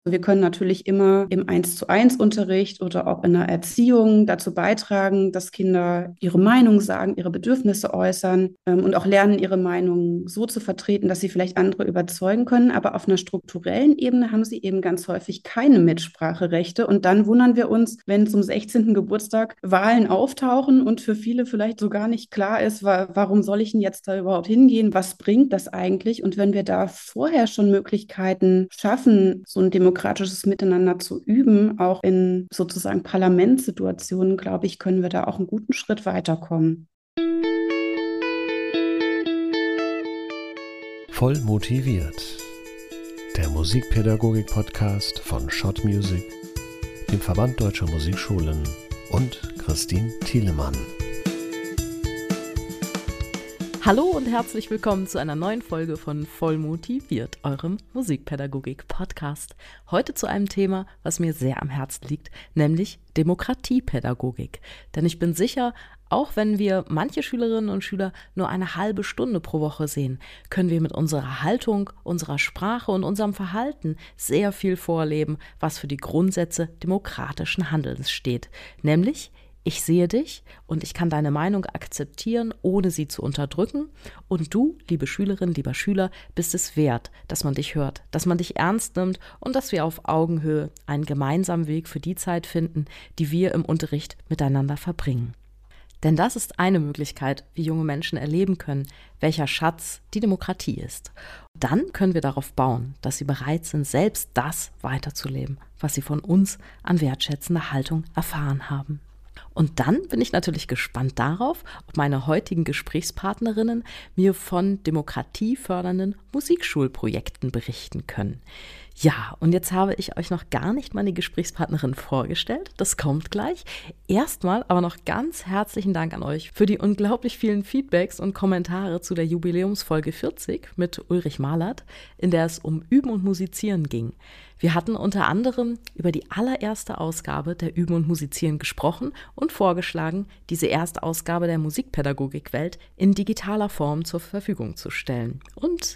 Wir können natürlich immer im Eins-zu-eins-Unterricht oder auch in der Erziehung dazu beitragen, dass Kinder ihre Meinung sagen, ihre Bedürfnisse äußern und auch lernen, ihre Meinung so zu vertreten, dass sie vielleicht andere überzeugen können. Aber auf einer strukturellen Ebene haben sie eben ganz häufig keine Mitspracherechte. Und dann wundern wir uns, wenn zum 16. Geburtstag Wahlen auftauchen und für viele vielleicht so gar nicht klar ist, warum soll ich denn jetzt da überhaupt hingehen? Was bringt das eigentlich? Und wenn wir da vorher schon Möglichkeiten schaffen, so ein demokratisches Miteinander zu üben, auch in sozusagen Parlamentssituationen, glaube ich, können wir da auch einen guten Schritt weiterkommen. Voll motiviert. Der Musikpädagogik-Podcast von Schott Music, dem Verband Deutscher Musikschulen und Christine Thielemann. Hallo und herzlich willkommen zu einer neuen Folge von Voll motiviert, eurem Musikpädagogik-Podcast. Heute zu einem Thema, was mir sehr am Herzen liegt, nämlich Demokratiepädagogik. Denn ich bin sicher, auch wenn wir manche Schülerinnen und Schüler nur eine halbe Stunde pro Woche sehen, können wir mit unserer Haltung, unserer Sprache und unserem Verhalten sehr viel vorleben, was für die Grundsätze demokratischen Handelns steht. Nämlich: Ich sehe dich und ich kann deine Meinung akzeptieren, ohne sie zu unterdrücken. Und du, liebe Schülerin, lieber Schüler, bist es wert, dass man dich hört, dass man dich ernst nimmt und dass wir auf Augenhöhe einen gemeinsamen Weg für die Zeit finden, die wir im Unterricht miteinander verbringen. Denn das ist eine Möglichkeit, wie junge Menschen erleben können, welcher Schatz die Demokratie ist. Dann können wir darauf bauen, dass sie bereit sind, selbst das weiterzuleben, was sie von uns an wertschätzender Haltung erfahren haben. Und dann bin ich natürlich gespannt darauf, ob meine heutigen Gesprächspartnerinnen mir von demokratiefördernden Musikschulprojekten berichten können. Ja, und jetzt habe ich euch noch gar nicht meine Gesprächspartnerin vorgestellt. Das kommt gleich. Erstmal aber noch ganz herzlichen Dank an euch für die unglaublich vielen Feedbacks und Kommentare zu der Jubiläumsfolge 40 mit Ulrich Malert, in der es um Üben und Musizieren ging. Wir hatten unter anderem über die allererste Ausgabe der Üben und Musizieren gesprochen und vorgeschlagen, diese erste Ausgabe der Musikpädagogikwelt in digitaler Form zur Verfügung zu stellen. Und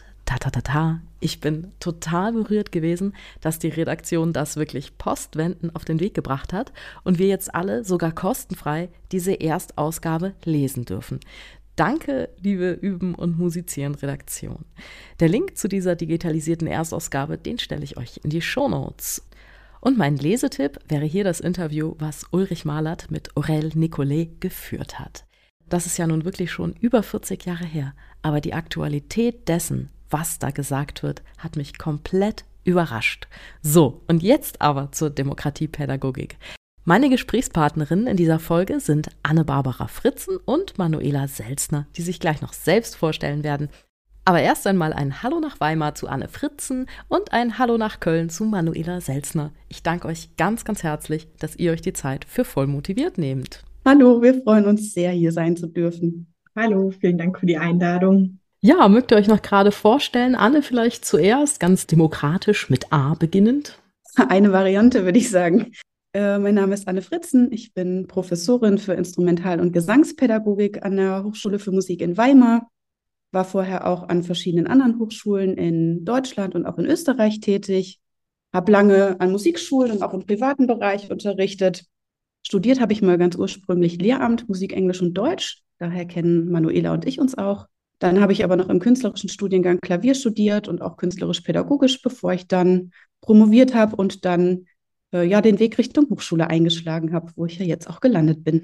ich bin total berührt gewesen, dass die Redaktion das wirklich postwendend auf den Weg gebracht hat und wir jetzt alle sogar kostenfrei diese Erstausgabe lesen dürfen. Danke, liebe Üben und Musizieren Redaktion. Der Link zu dieser digitalisierten Erstausgabe, den stelle ich euch in die Shownotes. Und mein Lesetipp wäre hier das Interview, was Ulrich Malert mit Aurel Nicolet geführt hat. Das ist ja nun wirklich schon über 40 Jahre her, aber die Aktualität dessen, was da gesagt wird, hat mich komplett überrascht. So, und jetzt aber zur Demokratiepädagogik. Meine Gesprächspartnerinnen in dieser Folge sind Anne-Barbara Fritzen und Manuela Selzner, die sich gleich noch selbst vorstellen werden. Aber erst einmal ein Hallo nach Weimar zu Anne Fritzen und ein Hallo nach Köln zu Manuela Selzner. Ich danke euch ganz, ganz herzlich, dass ihr euch die Zeit für voll motiviert nehmt. Hallo, wir freuen uns sehr, hier sein zu dürfen. Hallo, vielen Dank für die Einladung. Ja, mögt ihr euch noch gerade vorstellen? Anne vielleicht zuerst, ganz demokratisch mit A beginnend. Eine Variante, würde ich sagen. Mein Name ist Anne Fritzen. Ich bin Professorin für Instrumental- und Gesangspädagogik an der Hochschule für Musik in Weimar. War vorher auch an verschiedenen anderen Hochschulen in Deutschland und auch in Österreich tätig. Habe lange an Musikschulen und auch im privaten Bereich unterrichtet. Studiert habe ich mal ganz ursprünglich Lehramt, Musik, Englisch und Deutsch. Daher kennen Manuela und ich uns auch. Dann habe ich aber noch im künstlerischen Studiengang Klavier studiert und auch künstlerisch-pädagogisch, bevor ich dann promoviert habe und dann den Weg Richtung Hochschule eingeschlagen habe, wo ich ja jetzt auch gelandet bin.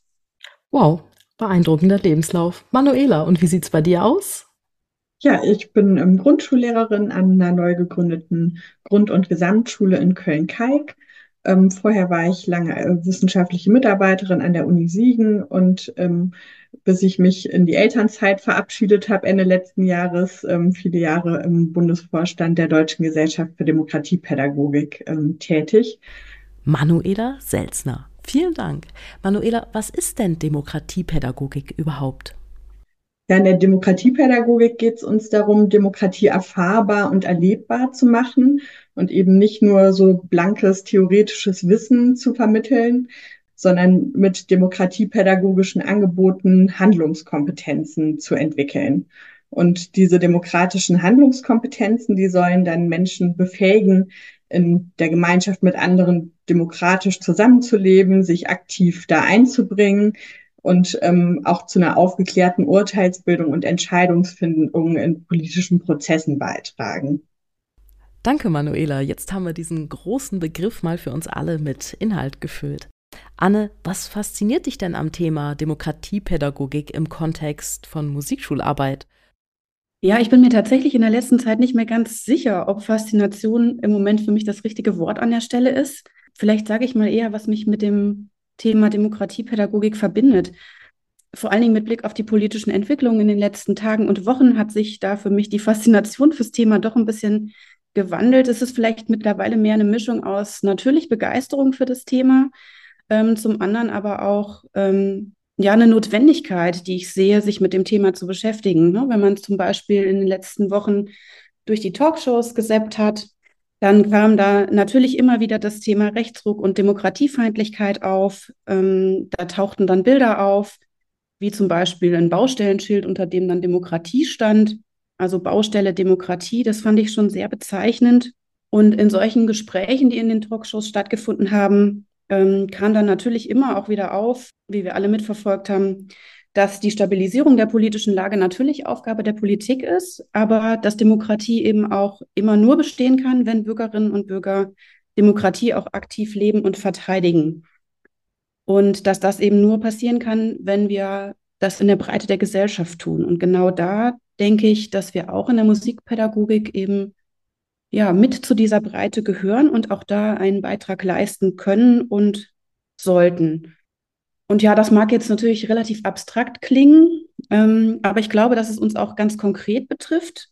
Wow, beeindruckender Lebenslauf. Manuela, und wie sieht's bei dir aus? Ja, ich bin Grundschullehrerin an einer neu gegründeten Grund- und Gesamtschule in Köln-Kalk. Vorher war ich lange wissenschaftliche Mitarbeiterin an der Uni Siegen und bis ich mich in die Elternzeit verabschiedet habe, Ende letzten Jahres, viele Jahre im Bundesvorstand der Deutschen Gesellschaft für Demokratiepädagogik tätig. Manuela Selzner, vielen Dank. Manuela, was ist denn Demokratiepädagogik überhaupt? Ja, in der Demokratiepädagogik geht es uns darum, Demokratie erfahrbar und erlebbar zu machen und eben nicht nur so blankes theoretisches Wissen zu vermitteln, sondern mit demokratiepädagogischen Angeboten Handlungskompetenzen zu entwickeln. Und diese demokratischen Handlungskompetenzen, die sollen dann Menschen befähigen, in der Gemeinschaft mit anderen demokratisch zusammenzuleben, sich aktiv da einzubringen und auch zu einer aufgeklärten Urteilsbildung und Entscheidungsfindung in politischen Prozessen beitragen. Danke, Manuela. Jetzt haben wir diesen großen Begriff mal für uns alle mit Inhalt gefüllt. Anne, was fasziniert dich denn am Thema Demokratiepädagogik im Kontext von Musikschularbeit? Ja, ich bin mir tatsächlich in der letzten Zeit nicht mehr ganz sicher, ob Faszination im Moment für mich das richtige Wort an der Stelle ist. Vielleicht sage ich mal eher, was mich mit dem Thema Demokratiepädagogik verbindet. Vor allen Dingen mit Blick auf die politischen Entwicklungen in den letzten Tagen und Wochen hat sich da für mich die Faszination fürs Thema doch ein bisschen gewandelt. Es ist vielleicht mittlerweile mehr eine Mischung aus natürlich Begeisterung für das Thema, zum anderen aber auch ja eine Notwendigkeit, die ich sehe, sich mit dem Thema zu beschäftigen. Ne? Wenn man zum Beispiel in den letzten Wochen durch die Talkshows gesappt hat, dann kam da natürlich immer wieder das Thema Rechtsruck und Demokratiefeindlichkeit auf. Da tauchten dann Bilder auf, wie zum Beispiel ein Baustellenschild, unter dem dann Demokratie stand. Also Baustelle Demokratie, das fand ich schon sehr bezeichnend. Und in solchen Gesprächen, die in den Talkshows stattgefunden haben, kam dann natürlich immer auch wieder auf, wie wir alle mitverfolgt haben, dass die Stabilisierung der politischen Lage natürlich Aufgabe der Politik ist, aber dass Demokratie eben auch immer nur bestehen kann, wenn Bürgerinnen und Bürger Demokratie auch aktiv leben und verteidigen. Und dass das eben nur passieren kann, wenn wir das in der Breite der Gesellschaft tun. Und genau da denke ich, dass wir auch in der Musikpädagogik eben ja mit zu dieser Breite gehören und auch da einen Beitrag leisten können und sollten. Und ja, das mag jetzt natürlich relativ abstrakt klingen, aber ich glaube, dass es uns auch ganz konkret betrifft.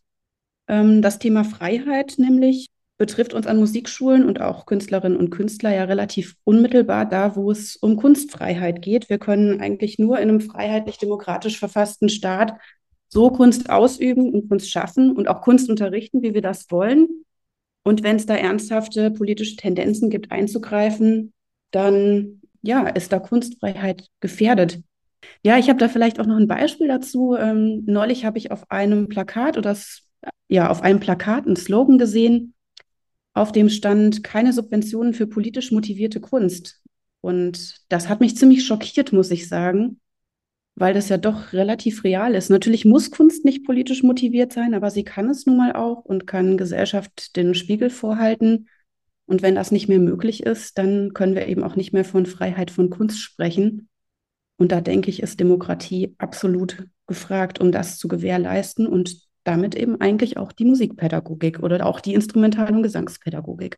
Das Thema Freiheit nämlich betrifft uns an Musikschulen und auch Künstlerinnen und Künstler ja relativ unmittelbar da, wo es um Kunstfreiheit geht. Wir können eigentlich nur in einem freiheitlich-demokratisch verfassten Staat so Kunst ausüben und Kunst schaffen und auch Kunst unterrichten, wie wir das wollen. Und wenn es da ernsthafte politische Tendenzen gibt, einzugreifen, dann ja, ist da Kunstfreiheit gefährdet. Ja, ich habe da vielleicht auch noch ein Beispiel dazu. Neulich habe ich auf einem Plakat auf einem Plakat einen Slogan gesehen, auf dem stand keine Subventionen für politisch motivierte Kunst. Und das hat mich ziemlich schockiert, muss ich sagen, weil das ja doch relativ real ist. Natürlich muss Kunst nicht politisch motiviert sein, aber sie kann es nun mal auch und kann Gesellschaft den Spiegel vorhalten. Und wenn das nicht mehr möglich ist, dann können wir eben auch nicht mehr von Freiheit von Kunst sprechen. Und da denke ich, ist Demokratie absolut gefragt, um das zu gewährleisten und damit eben eigentlich auch die Musikpädagogik oder auch die Instrumental- und Gesangspädagogik.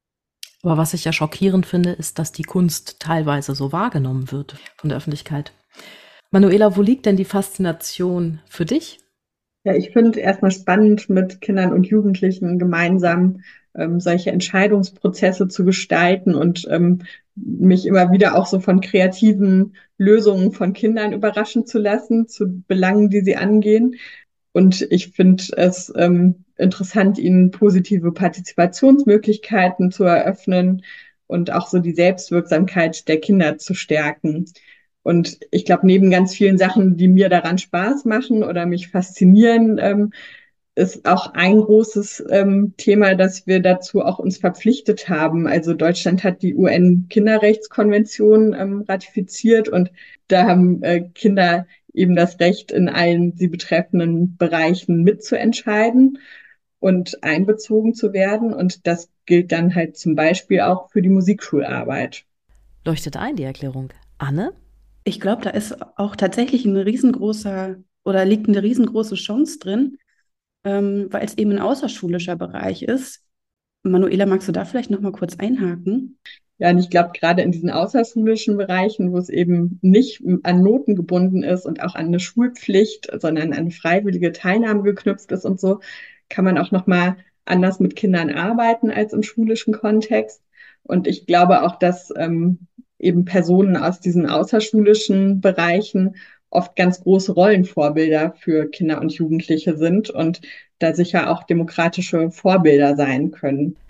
Aber was ich ja schockierend finde, ist, dass die Kunst teilweise so wahrgenommen wird von der Öffentlichkeit. Manuela, wo liegt denn die Faszination für dich? Ja, ich finde erstmal spannend, mit Kindern und Jugendlichen gemeinsam solche Entscheidungsprozesse zu gestalten und mich immer wieder auch so von kreativen Lösungen von Kindern überraschen zu lassen, zu Belangen, die sie angehen. Und ich finde es interessant, ihnen positive Partizipationsmöglichkeiten zu eröffnen und auch so die Selbstwirksamkeit der Kinder zu stärken. Und ich glaube, neben ganz vielen Sachen, die mir daran Spaß machen oder mich faszinieren, ist auch ein großes Thema, dass wir dazu auch uns verpflichtet haben. Also Deutschland hat die UN-Kinderrechtskonvention ratifiziert und da haben Kinder eben das Recht, in allen sie betreffenden Bereichen mitzuentscheiden und einbezogen zu werden. Und das gilt dann halt zum Beispiel auch für die Musikschularbeit. Leuchtet ein, die Erklärung. Anne? Ich glaube, da ist auch tatsächlich liegt eine riesengroße Chance drin, weil es eben ein außerschulischer Bereich ist. Manuela, magst du da vielleicht noch mal kurz einhaken? Ja, und ich glaube, gerade in diesen außerschulischen Bereichen, wo es eben nicht an Noten gebunden ist und auch an eine Schulpflicht, sondern an eine freiwillige Teilnahme geknüpft ist und so, kann man auch noch mal anders mit Kindern arbeiten als im schulischen Kontext. Und ich glaube auch, dass eben Personen aus diesen außerschulischen Bereichen oft ganz große Rollenvorbilder für Kinder und Jugendliche sind und da sicher auch demokratische Vorbilder sein können.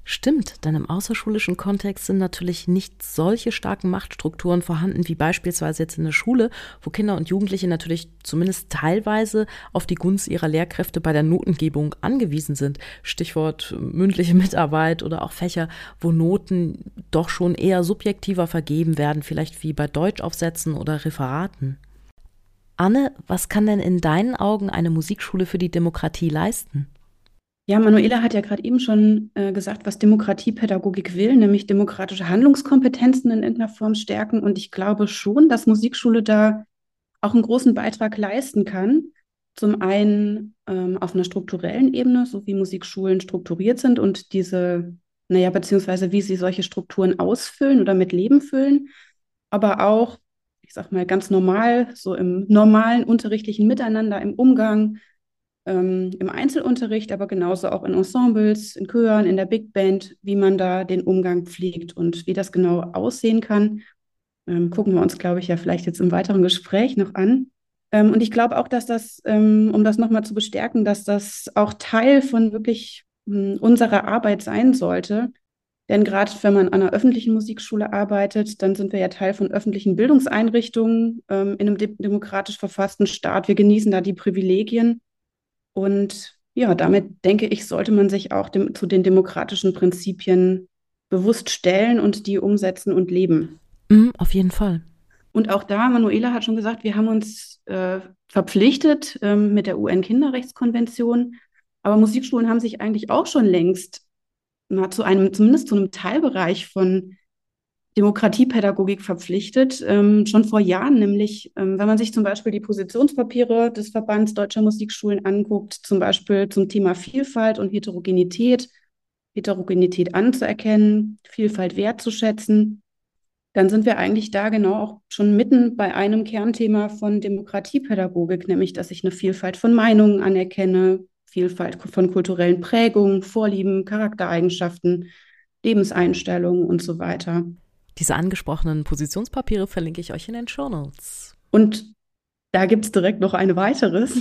Stimmt, denn im außerschulischen Kontext sind natürlich nicht solche starken Machtstrukturen vorhanden wie beispielsweise jetzt in der Schule, wo Kinder und Jugendliche natürlich zumindest teilweise auf die Gunst ihrer Lehrkräfte bei der Notengebung angewiesen sind. Stichwort mündliche Mitarbeit oder auch Fächer, wo Noten doch schon eher subjektiver vergeben werden, vielleicht wie bei Deutschaufsätzen oder Referaten. Anne, was kann denn in deinen Augen eine Musikschule für die Demokratie leisten? Ja, Manuela hat ja gerade eben schon gesagt, was Demokratiepädagogik will, nämlich demokratische Handlungskompetenzen in irgendeiner Form stärken. Und ich glaube schon, dass Musikschule da auch einen großen Beitrag leisten kann. Zum einen auf einer strukturellen Ebene, so wie Musikschulen strukturiert sind und beziehungsweise wie sie solche Strukturen ausfüllen oder mit Leben füllen, aber auch, ich sag mal, ganz normal, so im normalen unterrichtlichen Miteinander, im Umgang, im Einzelunterricht, aber genauso auch in Ensembles, in Chören, in der Big Band, wie man da den Umgang pflegt und wie das genau aussehen kann, gucken wir uns, glaube ich, ja vielleicht jetzt im weiteren Gespräch noch an. Und ich glaube auch, dass das, um das nochmal zu bestärken, dass das auch Teil von wirklich unserer Arbeit sein sollte. Denn gerade wenn man an einer öffentlichen Musikschule arbeitet, dann sind wir ja Teil von öffentlichen Bildungseinrichtungen in einem demokratisch verfassten Staat. Wir genießen da die Privilegien. Und ja, damit denke ich, sollte man sich auch zu den demokratischen Prinzipien bewusst stellen und die umsetzen und leben. Auf jeden Fall. Und auch da, Manuela hat schon gesagt, wir haben uns verpflichtet mit der UN-Kinderrechtskonvention. Aber Musikschulen haben sich eigentlich auch schon längst zumindest zu einem Teilbereich von Demokratiepädagogik verpflichtet, schon vor Jahren, nämlich wenn man sich zum Beispiel die Positionspapiere des Verbands Deutscher Musikschulen anguckt, zum Beispiel zum Thema Vielfalt und Heterogenität anzuerkennen, Vielfalt wertzuschätzen, dann sind wir eigentlich da genau auch schon mitten bei einem Kernthema von Demokratiepädagogik, nämlich dass ich eine Vielfalt von Meinungen anerkenne, Vielfalt von kulturellen Prägungen, Vorlieben, Charaktereigenschaften, Lebenseinstellungen und so weiter. Diese angesprochenen Positionspapiere verlinke ich euch in den Shownotes. Und da gibt es direkt noch ein weiteres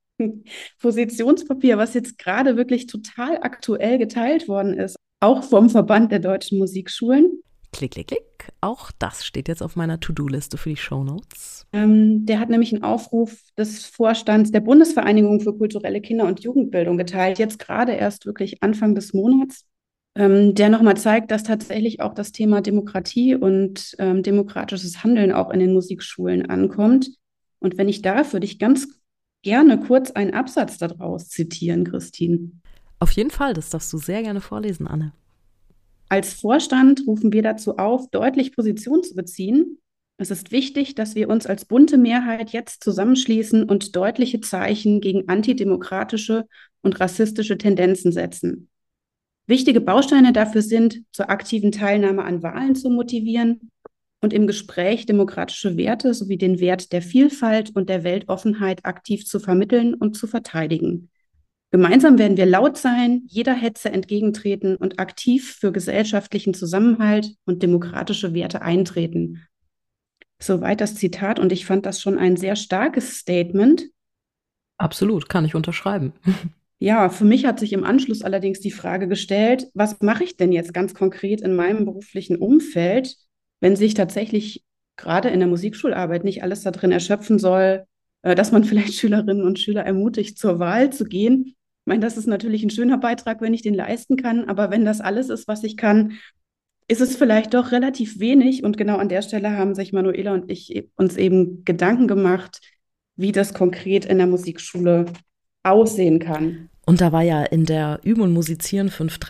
Positionspapier, was jetzt gerade wirklich total aktuell geteilt worden ist, auch vom Verband der deutschen Musikschulen. Klick, klick, klick. Auch das steht jetzt auf meiner To-Do-Liste für die Shownotes. Der hat nämlich einen Aufruf des Vorstands der Bundesvereinigung für kulturelle Kinder- und Jugendbildung geteilt, jetzt gerade erst wirklich Anfang des Monats, der nochmal zeigt, dass tatsächlich auch das Thema Demokratie und demokratisches Handeln auch in den Musikschulen ankommt. Und wenn ich darf, würde ich ganz gerne kurz einen Absatz daraus zitieren, Christine. Auf jeden Fall, das darfst du sehr gerne vorlesen, Anne. Als Vorstand rufen wir dazu auf, deutlich Position zu beziehen. Es ist wichtig, dass wir uns als bunte Mehrheit jetzt zusammenschließen und deutliche Zeichen gegen antidemokratische und rassistische Tendenzen setzen. Wichtige Bausteine dafür sind, zur aktiven Teilnahme an Wahlen zu motivieren und im Gespräch demokratische Werte sowie den Wert der Vielfalt und der Weltoffenheit aktiv zu vermitteln und zu verteidigen. Gemeinsam werden wir laut sein, jeder Hetze entgegentreten und aktiv für gesellschaftlichen Zusammenhalt und demokratische Werte eintreten. Soweit das Zitat, und ich fand das schon ein sehr starkes Statement. Absolut, kann ich unterschreiben. Ja, für mich hat sich im Anschluss allerdings die Frage gestellt, was mache ich denn jetzt ganz konkret in meinem beruflichen Umfeld, wenn sich tatsächlich gerade in der Musikschularbeit nicht alles da drin erschöpfen soll, dass man vielleicht Schülerinnen und Schüler ermutigt, zur Wahl zu gehen. Ich meine, das ist natürlich ein schöner Beitrag, wenn ich den leisten kann, aber wenn das alles ist, was ich kann, ist es vielleicht doch relativ wenig. Und genau an der Stelle haben sich Manuela und ich uns eben Gedanken gemacht, wie das konkret in der Musikschule aussehen kann. Und da war ja in der Üben und Musizieren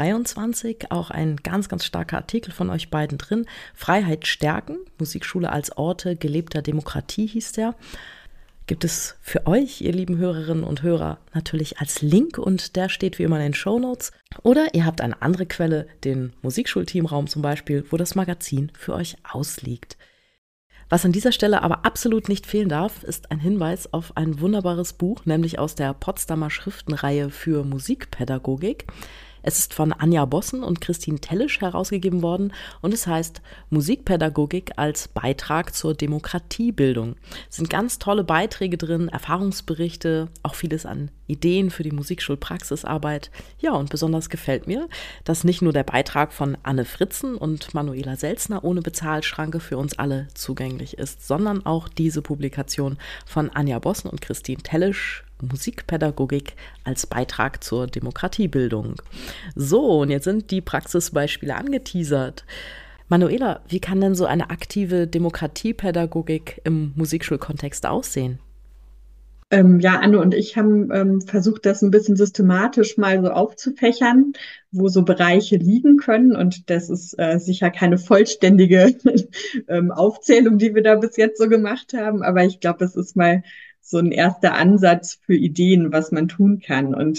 523 auch ein ganz, ganz starker Artikel von euch beiden drin. Freiheit stärken, Musikschule als Orte gelebter Demokratie hieß der. Gibt es für euch, ihr lieben Hörerinnen und Hörer, natürlich als Link und der steht wie immer in den Shownotes. Oder ihr habt eine andere Quelle, den Musikschulteamraum zum Beispiel, wo das Magazin für euch ausliegt. Was an dieser Stelle aber absolut nicht fehlen darf, ist ein Hinweis auf ein wunderbares Buch, nämlich aus der Potsdamer Schriftenreihe für Musikpädagogik. Es ist von Anja Bossen und Christine Tellisch herausgegeben worden und es heißt Musikpädagogik als Beitrag zur Demokratiebildung. Es sind ganz tolle Beiträge drin, Erfahrungsberichte, auch vieles an Ideen für die Musikschulpraxisarbeit. Ja, und besonders gefällt mir, dass nicht nur der Beitrag von Anne Fritzen und Manuela Selzner ohne Bezahlschranke für uns alle zugänglich ist, sondern auch diese Publikation von Anja Bossen und Christine Tellisch, Musikpädagogik als Beitrag zur Demokratiebildung. So, und jetzt sind die Praxisbeispiele angeteasert. Manuela, wie kann denn so eine aktive Demokratiepädagogik im Musikschulkontext aussehen? Ja, Anne und ich haben versucht, das ein bisschen systematisch mal so aufzufächern, wo so Bereiche liegen können. Und das ist sicher keine vollständige Aufzählung, die wir da bis jetzt so gemacht haben. Aber ich glaube, es ist mal so ein erster Ansatz für Ideen, was man tun kann. Und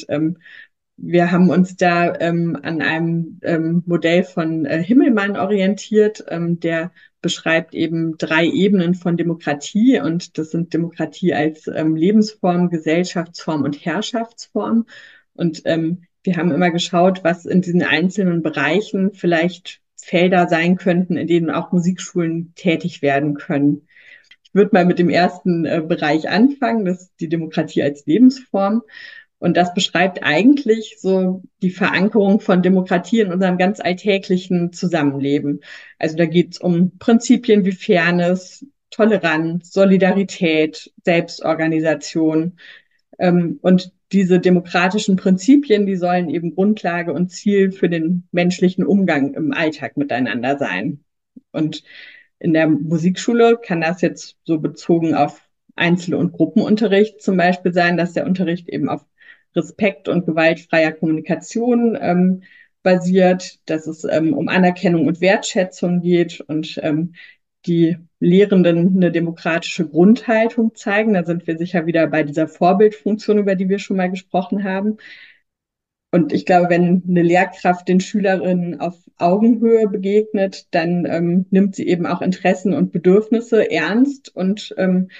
wir haben uns da an einem Modell von Himmelmann orientiert, der beschreibt eben 3 Ebenen von Demokratie, und das sind Demokratie als Lebensform, Gesellschaftsform und Herrschaftsform. Und wir haben immer geschaut, was in diesen einzelnen Bereichen vielleicht Felder sein könnten, in denen auch Musikschulen tätig werden können. Ich würde mal mit dem ersten Bereich anfangen, das ist die Demokratie als Lebensform. Und das beschreibt eigentlich so die Verankerung von Demokratie in unserem ganz alltäglichen Zusammenleben. Also da geht es um Prinzipien wie Fairness, Toleranz, Solidarität, Selbstorganisation. Und diese demokratischen Prinzipien, die sollen eben Grundlage und Ziel für den menschlichen Umgang im Alltag miteinander sein. Und in der Musikschule kann das jetzt so bezogen auf Einzel- und Gruppenunterricht zum Beispiel sein, dass der Unterricht eben auf Respekt und gewaltfreier Kommunikation basiert, dass es um Anerkennung und Wertschätzung geht und die Lehrenden eine demokratische Grundhaltung zeigen. Da sind wir sicher wieder bei dieser Vorbildfunktion, über die wir schon mal gesprochen haben. Und ich glaube, wenn eine Lehrkraft den Schülerinnen auf Augenhöhe begegnet, dann nimmt sie eben auch Interessen und Bedürfnisse ernst. Und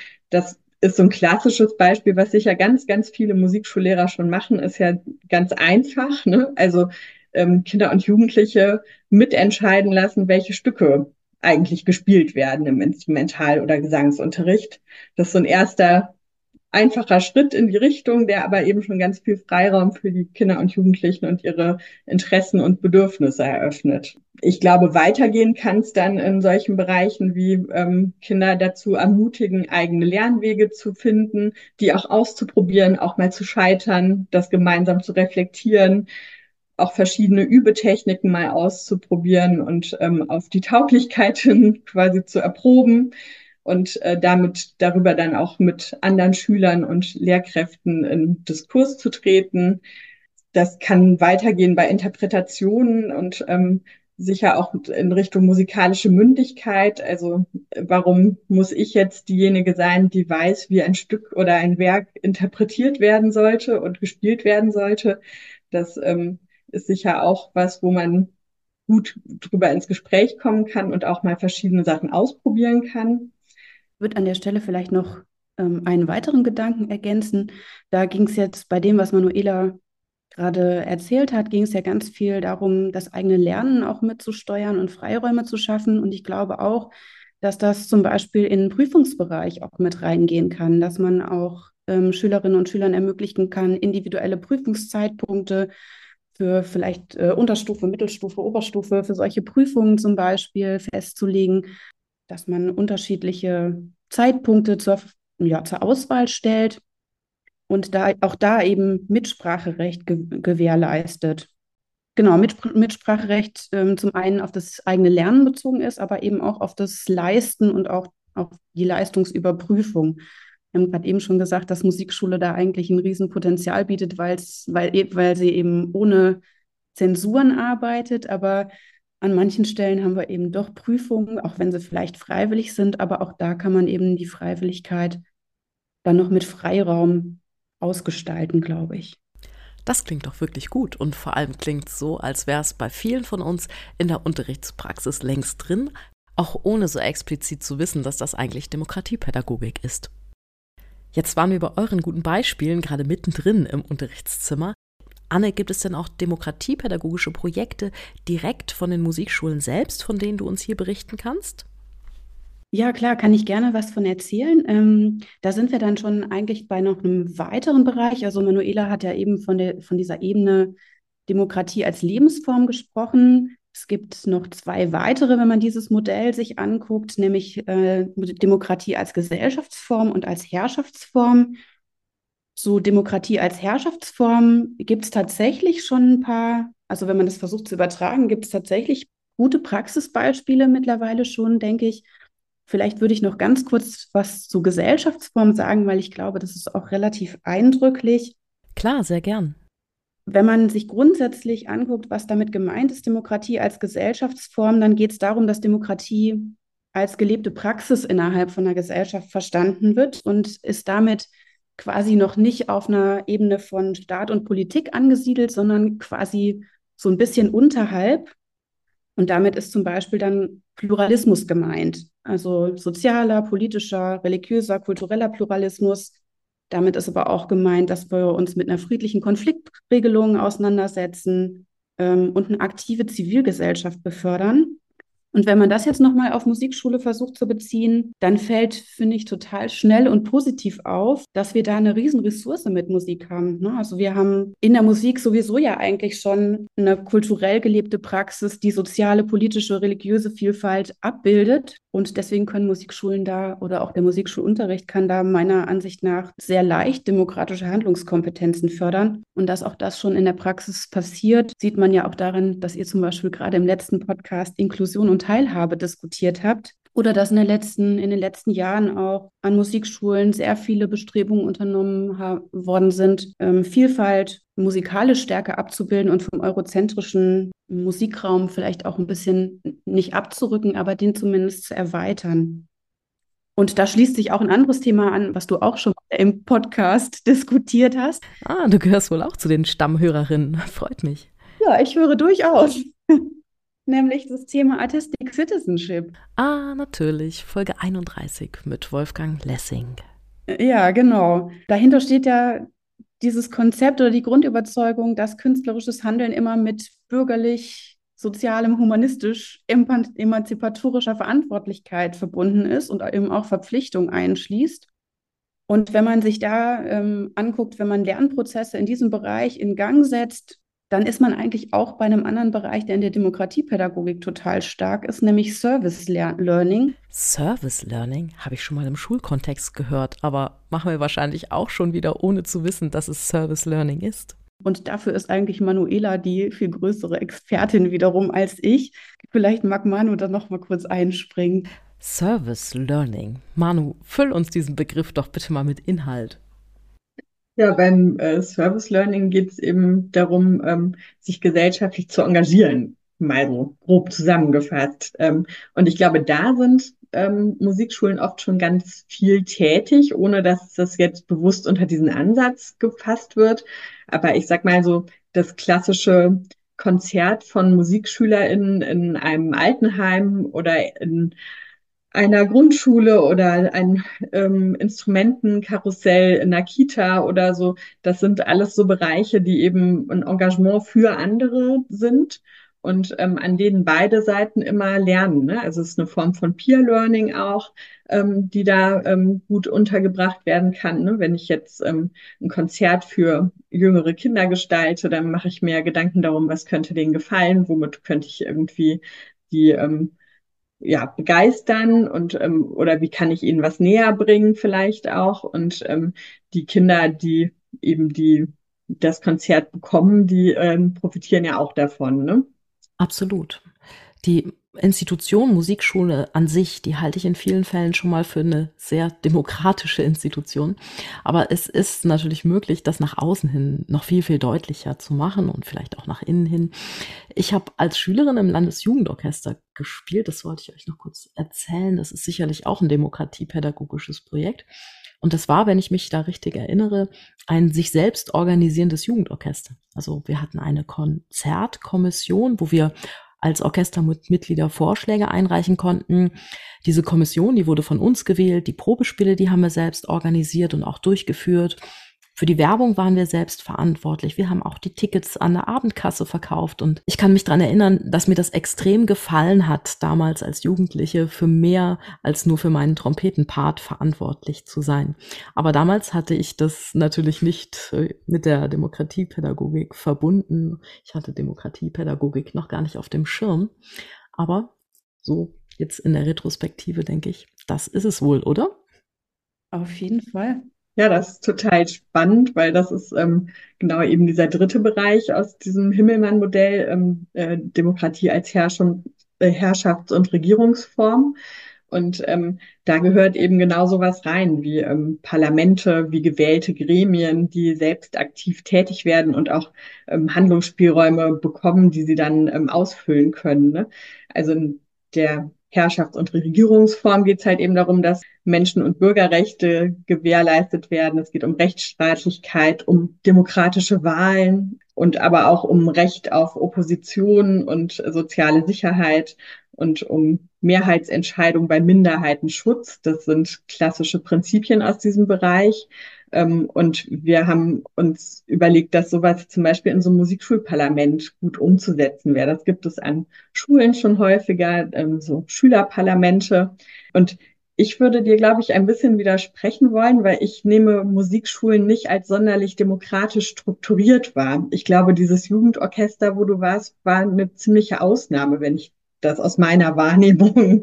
das ist so ein klassisches Beispiel, was sicher ganz, ganz viele Musikschullehrer schon machen, ist ja ganz einfach, ne? Also Kinder und Jugendliche mitentscheiden lassen, welche Stücke eigentlich gespielt werden im Instrumental- oder Gesangsunterricht. Das ist so ein erster einfacher Schritt in die Richtung, der aber eben schon ganz viel Freiraum für die Kinder und Jugendlichen und ihre Interessen und Bedürfnisse eröffnet. Ich glaube, weitergehen kann es dann in solchen Bereichen wie Kinder dazu ermutigen, eigene Lernwege zu finden, die auch auszuprobieren, auch mal zu scheitern, das gemeinsam zu reflektieren, auch verschiedene Übetechniken mal auszuprobieren und auf die Tauglichkeit hin quasi zu erproben und damit darüber dann auch mit anderen Schülern und Lehrkräften in Diskurs zu treten. Das kann weitergehen bei Interpretationen und sicher auch in Richtung musikalische Mündigkeit. Also warum muss ich jetzt diejenige sein, die weiß, wie ein Stück oder ein Werk interpretiert werden sollte und gespielt werden sollte? Das ist sicher auch was, wo man gut drüber ins Gespräch kommen kann und auch mal verschiedene Sachen ausprobieren kann. Ich würde an der Stelle vielleicht noch einen weiteren Gedanken ergänzen. Da ging es jetzt bei dem, was Manuela gerade erzählt hat, ging es ja ganz viel darum, das eigene Lernen auch mitzusteuern und Freiräume zu schaffen. Und ich glaube auch, dass das zum Beispiel in den Prüfungsbereich auch mit reingehen kann, dass man auch Schülerinnen und Schülern ermöglichen kann, individuelle Prüfungszeitpunkte für vielleicht Unterstufe, Mittelstufe, Oberstufe, für solche Prüfungen zum Beispiel festzulegen, dass man unterschiedliche Zeitpunkte zur Auswahl stellt und auch da eben Mitspracherecht gewährleistet. Genau, Mitspracherecht zum einen auf das eigene Lernen bezogen ist, aber eben auch auf das Leisten und auch auf die Leistungsüberprüfung. Wir haben gerade eben schon gesagt, dass Musikschule da eigentlich ein Riesenpotenzial bietet, weil sie eben ohne Zensuren arbeitet, aber an manchen Stellen haben wir eben doch Prüfungen, auch wenn sie vielleicht freiwillig sind, aber auch da kann man eben die Freiwilligkeit dann noch mit Freiraum ausgestalten, glaube ich. Das klingt doch wirklich gut und vor allem klingt es so, als wäre es bei vielen von uns in der Unterrichtspraxis längst drin, auch ohne so explizit zu wissen, dass das eigentlich Demokratiepädagogik ist. Jetzt waren wir bei euren guten Beispielen gerade mittendrin im Unterrichtszimmer. Anne, gibt es denn auch demokratiepädagogische Projekte direkt von den Musikschulen selbst, von denen du uns hier berichten kannst? Ja, klar, kann ich gerne was von erzählen. Da sind wir dann schon eigentlich bei noch einem weiteren Bereich. Also Manuela hat ja eben von dieser Ebene Demokratie als Lebensform gesprochen. Es gibt noch zwei weitere, wenn man dieses Modell sich anguckt, nämlich Demokratie als Gesellschaftsform und als Herrschaftsform. So Demokratie als Herrschaftsform gibt es tatsächlich schon ein paar, also wenn man das versucht zu übertragen, gibt es tatsächlich gute Praxisbeispiele mittlerweile schon, denke ich. Vielleicht würde ich noch ganz kurz was zu Gesellschaftsform sagen, weil ich glaube, das ist auch relativ eindrücklich. Klar, sehr gern. Wenn man sich grundsätzlich anguckt, was damit gemeint ist, Demokratie als Gesellschaftsform, dann geht es darum, dass Demokratie als gelebte Praxis innerhalb von einer Gesellschaft verstanden wird und ist damit quasi noch nicht auf einer Ebene von Staat und Politik angesiedelt, sondern quasi so ein bisschen unterhalb. Und damit ist zum Beispiel dann Pluralismus gemeint, also sozialer, politischer, religiöser, kultureller Pluralismus. Damit ist aber auch gemeint, dass wir uns mit einer friedlichen Konfliktregelung auseinandersetzen und eine aktive Zivilgesellschaft befördern. Und wenn man das jetzt nochmal auf Musikschule versucht zu beziehen, dann fällt, finde ich, total schnell und positiv auf, dass wir da eine Riesenressource mit Musik haben. Ne? Also wir haben in der Musik sowieso ja eigentlich schon eine kulturell gelebte Praxis, die soziale, politische, religiöse Vielfalt abbildet. Und deswegen können Musikschulen da oder auch der Musikschulunterricht kann da meiner Ansicht nach sehr leicht demokratische Handlungskompetenzen fördern. Und dass auch das schon in der Praxis passiert, sieht man ja auch darin, dass ihr zum Beispiel gerade im letzten Podcast Inklusion und Teilhabe diskutiert habt. Oder dass in den letzten Jahren auch an Musikschulen sehr viele Bestrebungen unternommen worden sind, Vielfalt musikalisch stärker abzubilden und vom eurozentrischen Musikraum vielleicht auch ein bisschen nicht abzurücken, aber den zumindest zu erweitern. Und da schließt sich auch ein anderes Thema an, was du auch schon im Podcast diskutiert hast. Ah, du gehörst wohl auch zu den Stammhörerinnen. Freut mich. Ja, ich höre durchaus. Nämlich das Thema Artistic Citizenship. Ah, natürlich. Folge 31 mit Wolfgang Lessing. Ja, genau. Dahinter steht ja dieses Konzept oder die Grundüberzeugung, dass künstlerisches Handeln immer mit bürgerlich, sozialem, humanistisch, emanzipatorischer Verantwortlichkeit verbunden ist und eben auch Verpflichtung einschließt. Und wenn man sich da anguckt, wenn man Lernprozesse in diesem Bereich in Gang setzt, dann ist man eigentlich auch bei einem anderen Bereich, der in der Demokratiepädagogik total stark ist, nämlich Service Learning. Service Learning habe ich schon mal im Schulkontext gehört, aber machen wir wahrscheinlich auch schon wieder, ohne zu wissen, dass es Service Learning ist. Und dafür ist eigentlich Manuela die viel größere Expertin wiederum als ich. Vielleicht mag Manu da noch mal kurz einspringen. Service Learning. Manu, füll uns diesen Begriff doch bitte mal mit Inhalt. Ja, beim Service Learning geht es eben darum, sich gesellschaftlich zu engagieren, mal so grob zusammengefasst. Und ich glaube, da sind Musikschulen oft schon ganz viel tätig, ohne dass das jetzt bewusst unter diesen Ansatz gefasst wird. Aber ich sag mal so, das klassische Konzert von MusikschülerInnen in einem Altenheim oder in einer Grundschule oder ein Instrumentenkarussell in der Kita oder so. Das sind alles so Bereiche, die eben ein Engagement für andere sind und an denen beide Seiten immer lernen. Ne? Also es ist eine Form von Peer Learning auch, die da gut untergebracht werden kann. Ne? Wenn ich jetzt ein Konzert für jüngere Kinder gestalte, dann mache ich mir Gedanken darum, was könnte denen gefallen, womit könnte ich irgendwie die begeistern und oder wie kann ich ihnen was näher bringen vielleicht auch. Und die Kinder, die eben das Konzert bekommen, die profitieren ja auch davon, ne? Absolut. Die Institution Musikschule an sich, die halte ich in vielen Fällen schon mal für eine sehr demokratische Institution. Aber es ist natürlich möglich, das nach außen hin noch viel, viel deutlicher zu machen und vielleicht auch nach innen hin. Ich habe als Schülerin im Landesjugendorchester gespielt. Das wollte ich euch noch kurz erzählen. Das ist sicherlich auch ein demokratiepädagogisches Projekt. Und das war, wenn ich mich da richtig erinnere, ein sich selbst organisierendes Jugendorchester. Also wir hatten eine Konzertkommission, wo wir als Orchestermitglieder Vorschläge einreichen konnten. Diese Kommission, die wurde von uns gewählt. Die Probespiele, die haben wir selbst organisiert und auch durchgeführt. Für die Werbung waren wir selbst verantwortlich. Wir haben auch die Tickets an der Abendkasse verkauft. Und ich kann mich daran erinnern, dass mir das extrem gefallen hat, damals als Jugendliche für mehr als nur für meinen Trompetenpart verantwortlich zu sein. Aber damals hatte ich das natürlich nicht mit der Demokratiepädagogik verbunden. Ich hatte Demokratiepädagogik noch gar nicht auf dem Schirm. Aber so jetzt in der Retrospektive denke ich, das ist es wohl, oder? Auf jeden Fall. Ja, das ist total spannend, weil das ist genau eben dieser dritte Bereich aus diesem Himmelmann-Modell, Demokratie als Herrschafts- und Regierungsform. Und da gehört eben genau sowas rein, wie Parlamente, wie gewählte Gremien, die selbst aktiv tätig werden und auch Handlungsspielräume bekommen, die sie dann ausfüllen können. Ne? Also in der Herrschafts- und Regierungsform geht es halt eben darum, dass Menschen- und Bürgerrechte gewährleistet werden. Es geht um Rechtsstaatlichkeit, um demokratische Wahlen und aber auch um Recht auf Opposition und soziale Sicherheit und um Mehrheitsentscheidung bei Minderheitenschutz. Das sind klassische Prinzipien aus diesem Bereich. Und wir haben uns überlegt, dass sowas zum Beispiel in so einem Musikschulparlament gut umzusetzen wäre. Das gibt es an Schulen schon häufiger, so Schülerparlamente. Und ich würde dir, glaube ich, ein bisschen widersprechen wollen, weil ich nehme Musikschulen nicht als sonderlich demokratisch strukturiert wahr. Ich glaube, dieses Jugendorchester, wo du warst, war eine ziemliche Ausnahme, wenn ich das aus meiner Wahrnehmung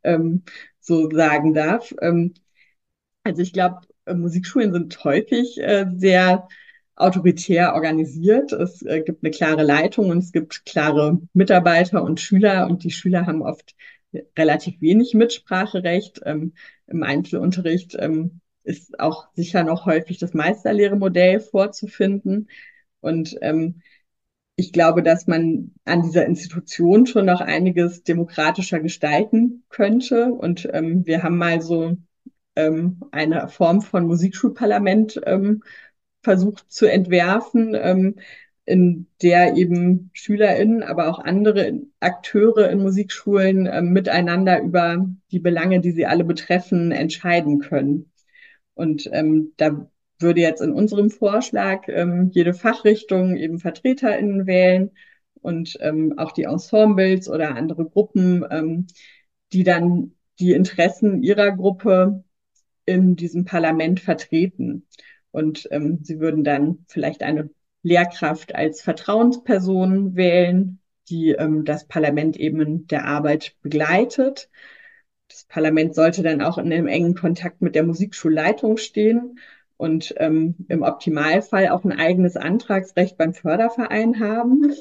so sagen darf. Also ich glaube, Musikschulen sind häufig sehr autoritär organisiert. Es gibt eine klare Leitung und es gibt klare Mitarbeiter und Schüler und die Schüler haben oft relativ wenig Mitspracherecht. Im Einzelunterricht ist auch sicher noch häufig das Meisterlehremodell vorzufinden. Und ich glaube, dass man an dieser Institution schon noch einiges demokratischer gestalten könnte. Und wir haben mal so eine Form von Musikschulparlament versucht zu entwerfen, in der eben SchülerInnen, aber auch andere Akteure in Musikschulen miteinander über die Belange, die sie alle betreffen, entscheiden können. Und da würde jetzt in unserem Vorschlag jede Fachrichtung eben VertreterInnen wählen und auch die Ensembles oder andere Gruppen, die dann die Interessen ihrer Gruppe in diesem Parlament vertreten. Und sie würden dann vielleicht eine Lehrkraft als Vertrauensperson wählen, die das Parlament eben in der Arbeit begleitet. Das Parlament sollte dann auch in einem engen Kontakt mit der Musikschulleitung stehen und im Optimalfall auch ein eigenes Antragsrecht beim Förderverein haben.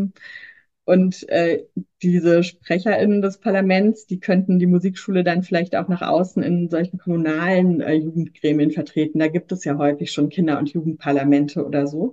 Und diese SprecherInnen des Parlaments, die könnten die Musikschule dann vielleicht auch nach außen in solchen kommunalen Jugendgremien vertreten. Da gibt es ja häufig schon Kinder- und Jugendparlamente oder so.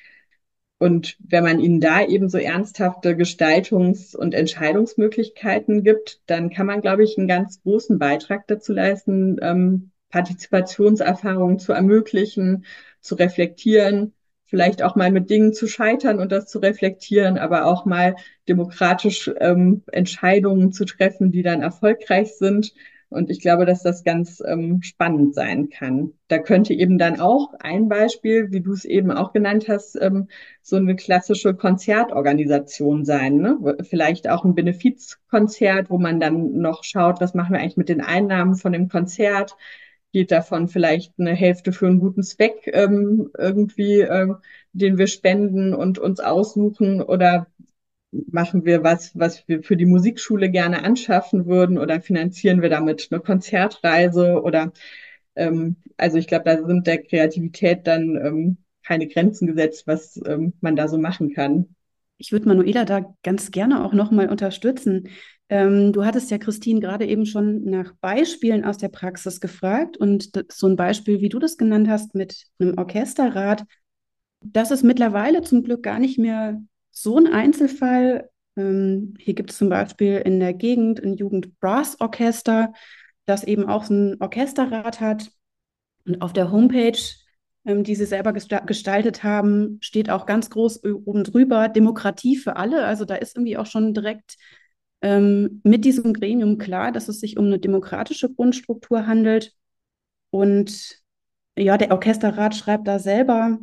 Und wenn man ihnen da eben so ernsthafte Gestaltungs- und Entscheidungsmöglichkeiten gibt, dann kann man, glaube ich, einen ganz großen Beitrag dazu leisten, Partizipationserfahrungen zu ermöglichen, zu reflektieren, vielleicht auch mal mit Dingen zu scheitern und das zu reflektieren, aber auch mal demokratisch Entscheidungen zu treffen, die dann erfolgreich sind. Und ich glaube, dass das ganz spannend sein kann. Da könnte eben dann auch ein Beispiel, wie du es eben auch genannt hast, so eine klassische Konzertorganisation sein. Ne? Vielleicht auch ein Benefizkonzert, wo man dann noch schaut, was machen wir eigentlich mit den Einnahmen von dem Konzert? Geht davon vielleicht eine Hälfte für einen guten Zweck irgendwie, den wir spenden und uns aussuchen? Oder machen wir was wir für die Musikschule gerne anschaffen würden? Oder finanzieren wir damit eine Konzertreise? Oder also ich glaube, da sind der Kreativität dann keine Grenzen gesetzt, was man da so machen kann. Ich würde Manuela da ganz gerne auch nochmal unterstützen. Du hattest ja, Christine, gerade eben schon nach Beispielen aus der Praxis gefragt und so ein Beispiel, wie du das genannt hast, mit einem Orchesterrat, das ist mittlerweile zum Glück gar nicht mehr so ein Einzelfall. Hier gibt es zum Beispiel in der Gegend ein Jugend-Brass-Orchester, das eben auch so ein Orchesterrat hat. Und auf der Homepage, die sie selber gestaltet haben, steht auch ganz groß oben drüber Demokratie für alle. Also da ist irgendwie auch schon direkt mit diesem Gremium klar, dass es sich um eine demokratische Grundstruktur handelt. Und Ja, der Orchesterrat schreibt da selber,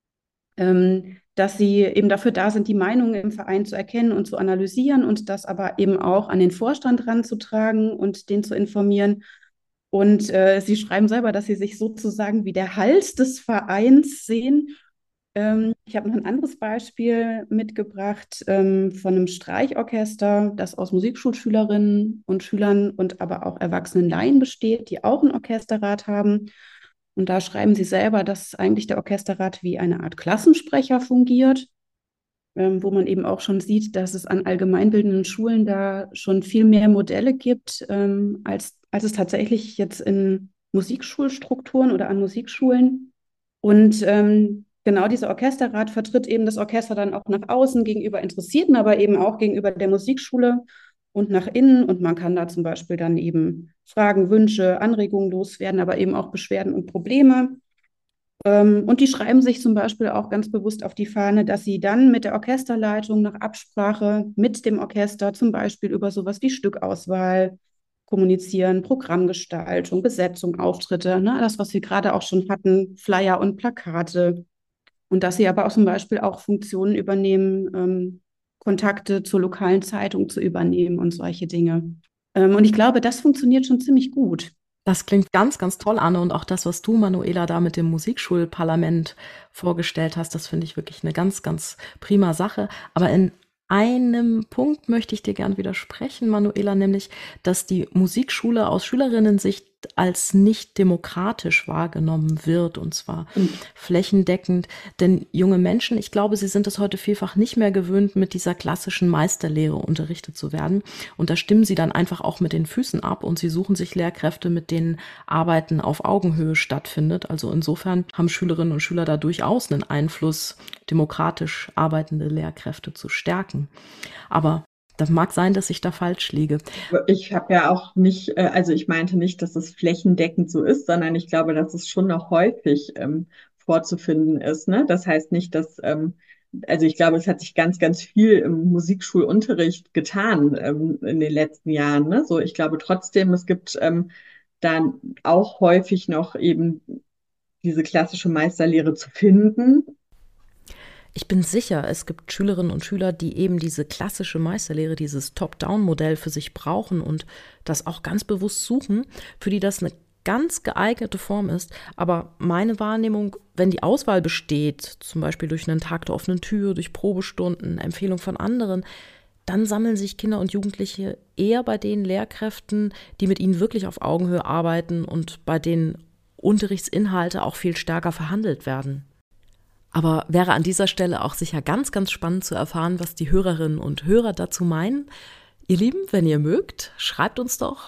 dass sie eben dafür da sind, die Meinungen im Verein zu erkennen und zu analysieren und das aber eben auch an den Vorstand ranzutragen und den zu informieren. Und sie schreiben selber, dass sie sich sozusagen wie der Hals des Vereins sehen. Ich habe noch ein anderes Beispiel mitgebracht von einem Streichorchester, das aus Musikschulschülerinnen und Schülern und aber auch erwachsenen Laien besteht, die auch ein Orchesterrat haben. Und da schreiben sie selber, dass eigentlich der Orchesterrat wie eine Art Klassensprecher fungiert, wo man eben auch schon sieht, dass es an allgemeinbildenden Schulen da schon viel mehr Modelle gibt, als es tatsächlich jetzt in Musikschulstrukturen oder an Musikschulen. Und genau dieser Orchesterrat vertritt eben das Orchester dann auch nach außen gegenüber Interessierten, aber eben auch gegenüber der Musikschule und nach innen. Und man kann da zum Beispiel dann eben Fragen, Wünsche, Anregungen loswerden, aber eben auch Beschwerden und Probleme. Und die schreiben sich zum Beispiel auch ganz bewusst auf die Fahne, dass sie dann mit der Orchesterleitung nach Absprache mit dem Orchester zum Beispiel über sowas wie Stückauswahl kommunizieren, Programmgestaltung, Besetzung, Auftritte, ne, das, was wir gerade auch schon hatten, Flyer und Plakate. Und dass sie aber auch zum Beispiel auch Funktionen übernehmen, Kontakte zur lokalen Zeitung zu übernehmen und solche Dinge. Und ich glaube, das funktioniert schon ziemlich gut. Das klingt ganz, ganz toll, Anne. Und auch das, was du, Manuela, da mit dem Musikschulparlament vorgestellt hast, das finde ich wirklich eine ganz, ganz prima Sache. Aber in einem Punkt möchte ich dir gern widersprechen, Manuela, nämlich, dass die Musikschule aus Schülerinnensicht als nicht demokratisch wahrgenommen wird, und zwar flächendeckend. Denn junge Menschen, ich glaube, sie sind es heute vielfach nicht mehr gewöhnt, mit dieser klassischen Meisterlehre unterrichtet zu werden. Und da stimmen sie dann einfach auch mit den Füßen ab und sie suchen sich Lehrkräfte, mit denen Arbeiten auf Augenhöhe stattfindet. Also insofern haben Schülerinnen und Schüler da durchaus einen Einfluss, demokratisch arbeitende Lehrkräfte zu stärken. Aber das mag sein, dass ich da falsch liege. Ich habe ja auch nicht, also ich meinte nicht, dass es flächendeckend so ist, sondern ich glaube, dass es schon noch häufig vorzufinden ist. Ne? Das heißt nicht, dass, also ich glaube, es hat sich ganz, ganz viel im Musikschulunterricht getan in den letzten Jahren. Ne? So, ich glaube trotzdem, es gibt dann auch häufig noch eben diese klassische Meisterlehre zu finden. Ich bin sicher, es gibt Schülerinnen und Schüler, die eben diese klassische Meisterlehre, dieses Top-Down-Modell für sich brauchen und das auch ganz bewusst suchen, für die das eine ganz geeignete Form ist. Aber meine Wahrnehmung, wenn die Auswahl besteht, zum Beispiel durch einen Tag der offenen Tür, durch Probestunden, Empfehlung von anderen, dann sammeln sich Kinder und Jugendliche eher bei den Lehrkräften, die mit ihnen wirklich auf Augenhöhe arbeiten und bei denen Unterrichtsinhalte auch viel stärker verhandelt werden. Aber wäre an dieser Stelle auch sicher ganz, ganz spannend zu erfahren, was die Hörerinnen und Hörer dazu meinen. Ihr Lieben, wenn ihr mögt, schreibt uns doch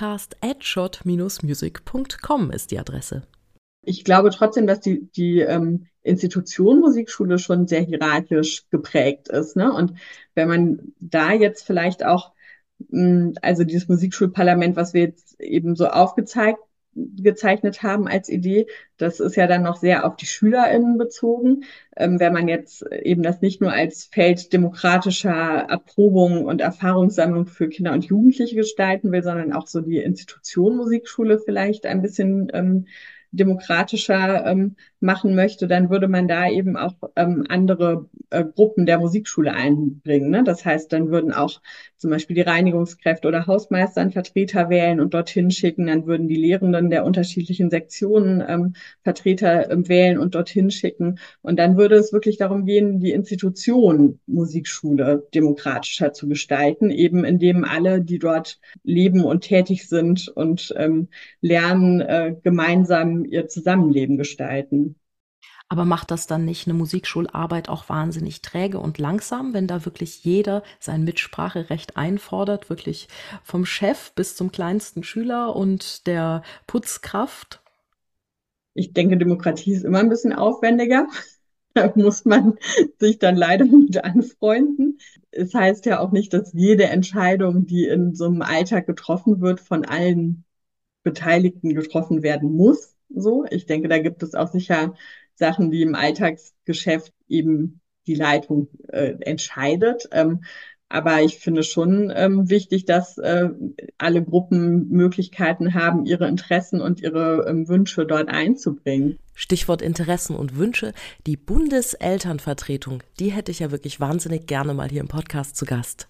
podcast@shot-music.com ist die Adresse. Ich glaube trotzdem, dass die Institution Musikschule schon sehr hierarchisch geprägt ist. Ne? Und wenn man da jetzt vielleicht auch, also dieses Musikschulparlament, was wir jetzt eben so gezeichnet haben als Idee, das ist ja dann noch sehr auf die SchülerInnen bezogen. Wenn man jetzt eben das nicht nur als Feld demokratischer Erprobung und Erfahrungssammlung für Kinder und Jugendliche gestalten will, sondern auch so die Institution Musikschule vielleicht ein bisschen demokratischer machen möchte, dann würde man da eben auch andere Gruppen der Musikschule einbringen. Ne? Das heißt, dann würden auch zum Beispiel die Reinigungskräfte oder Hausmeister einen Vertreter wählen und dorthin schicken. Dann würden die Lehrenden der unterschiedlichen Sektionen Vertreter wählen und dorthin schicken. Und dann würde es wirklich darum gehen, die Institution Musikschule demokratischer zu gestalten, eben indem alle, die dort leben und tätig sind und lernen, gemeinsam ihr Zusammenleben gestalten. Aber macht das dann nicht eine Musikschularbeit auch wahnsinnig träge und langsam, wenn da wirklich jeder sein Mitspracherecht einfordert, wirklich vom Chef bis zum kleinsten Schüler und der Putzkraft? Ich denke, Demokratie ist immer ein bisschen aufwendiger. Da muss man sich dann leider mit anfreunden. Es heißt ja auch nicht, dass jede Entscheidung, die in so einem Alltag getroffen wird, von allen Beteiligten getroffen werden muss. So, ich denke, da gibt es auch sicher Sachen, die im Alltagsgeschäft eben die Leitung entscheidet. Aber ich finde schon wichtig, dass alle Gruppen Möglichkeiten haben, ihre Interessen und ihre Wünsche dort einzubringen. Stichwort Interessen und Wünsche. Die Bundeselternvertretung, die hätte ich ja wirklich wahnsinnig gerne mal hier im Podcast zu Gast.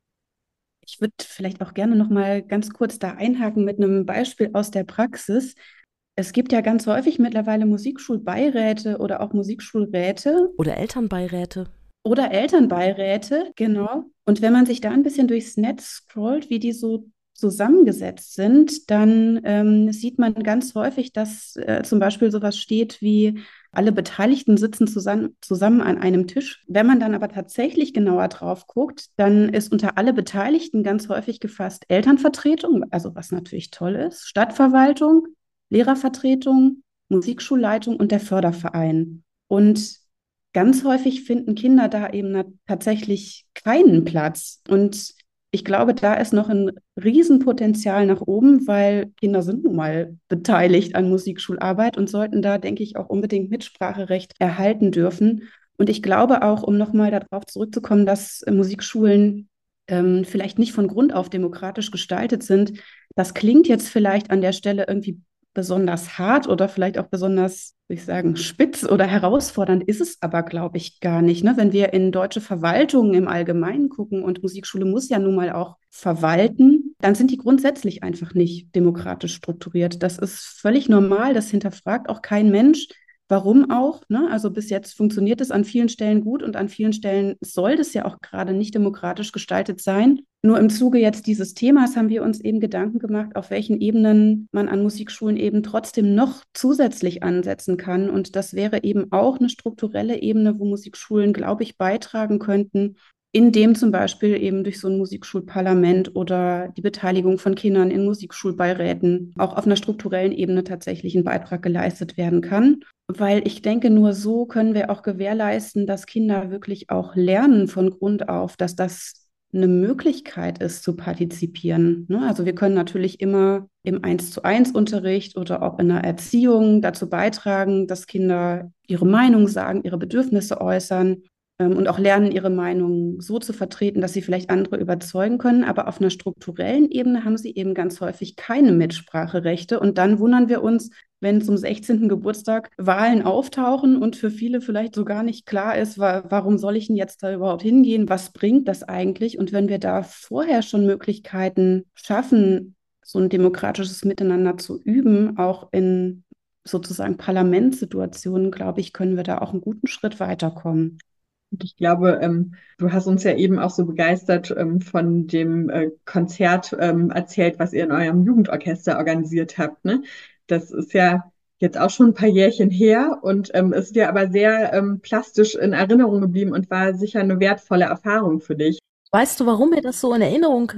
Ich würde vielleicht auch gerne noch mal ganz kurz da einhaken mit einem Beispiel aus der Praxis. Es gibt ja ganz häufig mittlerweile Musikschulbeiräte oder auch Musikschulräte Oder Elternbeiräte. oder Elternbeiräte, genau. Und wenn man sich da ein bisschen durchs Netz scrollt, wie die so zusammengesetzt sind, dann sieht man ganz häufig, dass zum Beispiel sowas steht wie: Alle Beteiligten sitzen zusammen an einem Tisch. Wenn man dann aber tatsächlich genauer drauf guckt, dann ist unter alle Beteiligten ganz häufig gefasst Elternvertretung, also was natürlich toll ist, Stadtverwaltung, Lehrervertretung, Musikschulleitung und der Förderverein. Und ganz häufig finden Kinder da eben tatsächlich keinen Platz. Und ich glaube, da ist noch ein Riesenpotenzial nach oben, weil Kinder sind nun mal beteiligt an Musikschularbeit und sollten da, denke ich, auch unbedingt Mitspracherecht erhalten dürfen. Und ich glaube auch, um nochmal darauf zurückzukommen, dass Musikschulen vielleicht nicht von Grund auf demokratisch gestaltet sind. Das klingt jetzt vielleicht an der Stelle irgendwie besonders hart oder vielleicht auch besonders, würde ich sagen, spitz oder herausfordernd ist es aber, glaube ich, gar nicht. Ne? Wenn wir in deutsche Verwaltungen im Allgemeinen gucken und Musikschule muss ja nun mal auch verwalten, dann sind die grundsätzlich einfach nicht demokratisch strukturiert. Das ist völlig normal, das hinterfragt auch kein Mensch. Warum auch? Ne? Also bis jetzt funktioniert es an vielen Stellen gut und an vielen Stellen soll das ja auch gerade nicht demokratisch gestaltet sein. Nur im Zuge jetzt dieses Themas haben wir uns eben Gedanken gemacht, auf welchen Ebenen man an Musikschulen eben trotzdem noch zusätzlich ansetzen kann. Und das wäre eben auch eine strukturelle Ebene, wo Musikschulen, glaube ich, beitragen könnten, indem zum Beispiel eben durch so ein Musikschulparlament oder die Beteiligung von Kindern in Musikschulbeiräten auch auf einer strukturellen Ebene tatsächlich ein Beitrag geleistet werden kann. Weil ich denke, nur so können wir auch gewährleisten, dass Kinder wirklich auch lernen von Grund auf, dass das eine Möglichkeit ist zu partizipieren. Ne? Also wir können natürlich immer im 1:1 Unterricht oder auch in der Erziehung dazu beitragen, dass Kinder ihre Meinung sagen, ihre Bedürfnisse äußern und auch lernen, ihre Meinung so zu vertreten, dass sie vielleicht andere überzeugen können. Aber auf einer strukturellen Ebene haben sie eben ganz häufig keine Mitspracherechte. Und dann wundern wir uns, wenn zum 16. Geburtstag Wahlen auftauchen und für viele vielleicht so gar nicht klar ist, warum soll ich denn jetzt da überhaupt hingehen? Was bringt das eigentlich? Und wenn wir da vorher schon Möglichkeiten schaffen, so ein demokratisches Miteinander zu üben, auch in sozusagen Parlamentssituationen, glaube ich, können wir da auch einen guten Schritt weiterkommen. Und ich glaube, du hast uns ja eben auch so begeistert von dem Konzert erzählt, was ihr in eurem Jugendorchester organisiert habt, ne? Das ist ja jetzt auch schon ein paar Jährchen her und ist dir aber sehr plastisch in Erinnerung geblieben und war sicher eine wertvolle Erfahrung für dich. Weißt du, warum mir das so in Erinnerung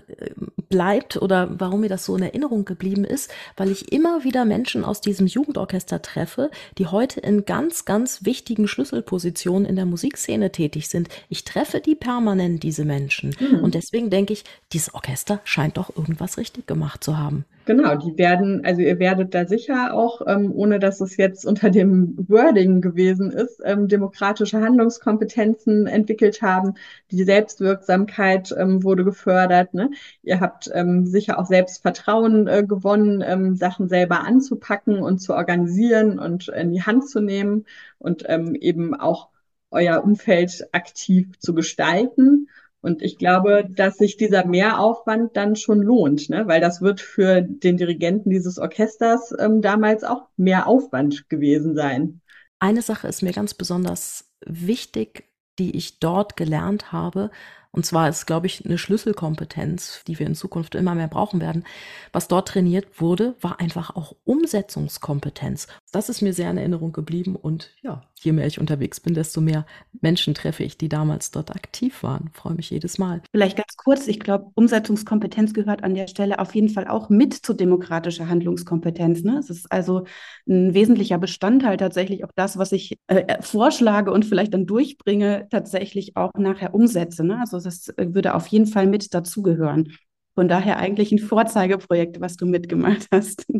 bleibt oder warum mir das so in Erinnerung geblieben ist? Weil ich immer wieder Menschen aus diesem Jugendorchester treffe, die heute in ganz, ganz wichtigen Schlüsselpositionen in der Musikszene tätig sind. Ich treffe die permanent, diese Menschen. Und deswegen denke ich, dieses Orchester scheint doch irgendwas richtig gemacht zu haben. Genau, also ihr werdet da sicher auch, ohne dass es jetzt unter dem Wording gewesen ist, demokratische Handlungskompetenzen entwickelt haben. Die Selbstwirksamkeit wurde gefördert, ne? Ihr habt sicher auch Selbstvertrauen gewonnen, Sachen selber anzupacken und zu organisieren und in die Hand zu nehmen und eben auch euer Umfeld aktiv zu gestalten. Und ich glaube, dass sich dieser Mehraufwand dann schon lohnt, ne? Weil das wird für den Dirigenten dieses Orchesters damals auch mehr Aufwand gewesen sein. Eine Sache ist mir ganz besonders wichtig, die ich dort gelernt habe. Und zwar ist, glaube ich, eine Schlüsselkompetenz, die wir in Zukunft immer mehr brauchen werden. Was dort trainiert wurde, war einfach auch Umsetzungskompetenz. Das ist mir sehr in Erinnerung geblieben. Und ja, je mehr ich unterwegs bin, desto mehr Menschen treffe ich, die damals dort aktiv waren. Freue mich jedes Mal. Vielleicht ganz kurz, ich glaube, Umsetzungskompetenz gehört an der Stelle auf jeden Fall auch mit zu demokratischer Handlungskompetenz. Ne? Es ist also ein wesentlicher Bestandteil tatsächlich auch das, was ich vorschlage und vielleicht dann durchbringe, tatsächlich auch nachher umsetze. Ne? Also das würde auf jeden Fall mit dazugehören. Von daher eigentlich ein Vorzeigeprojekt, was du mitgemacht hast.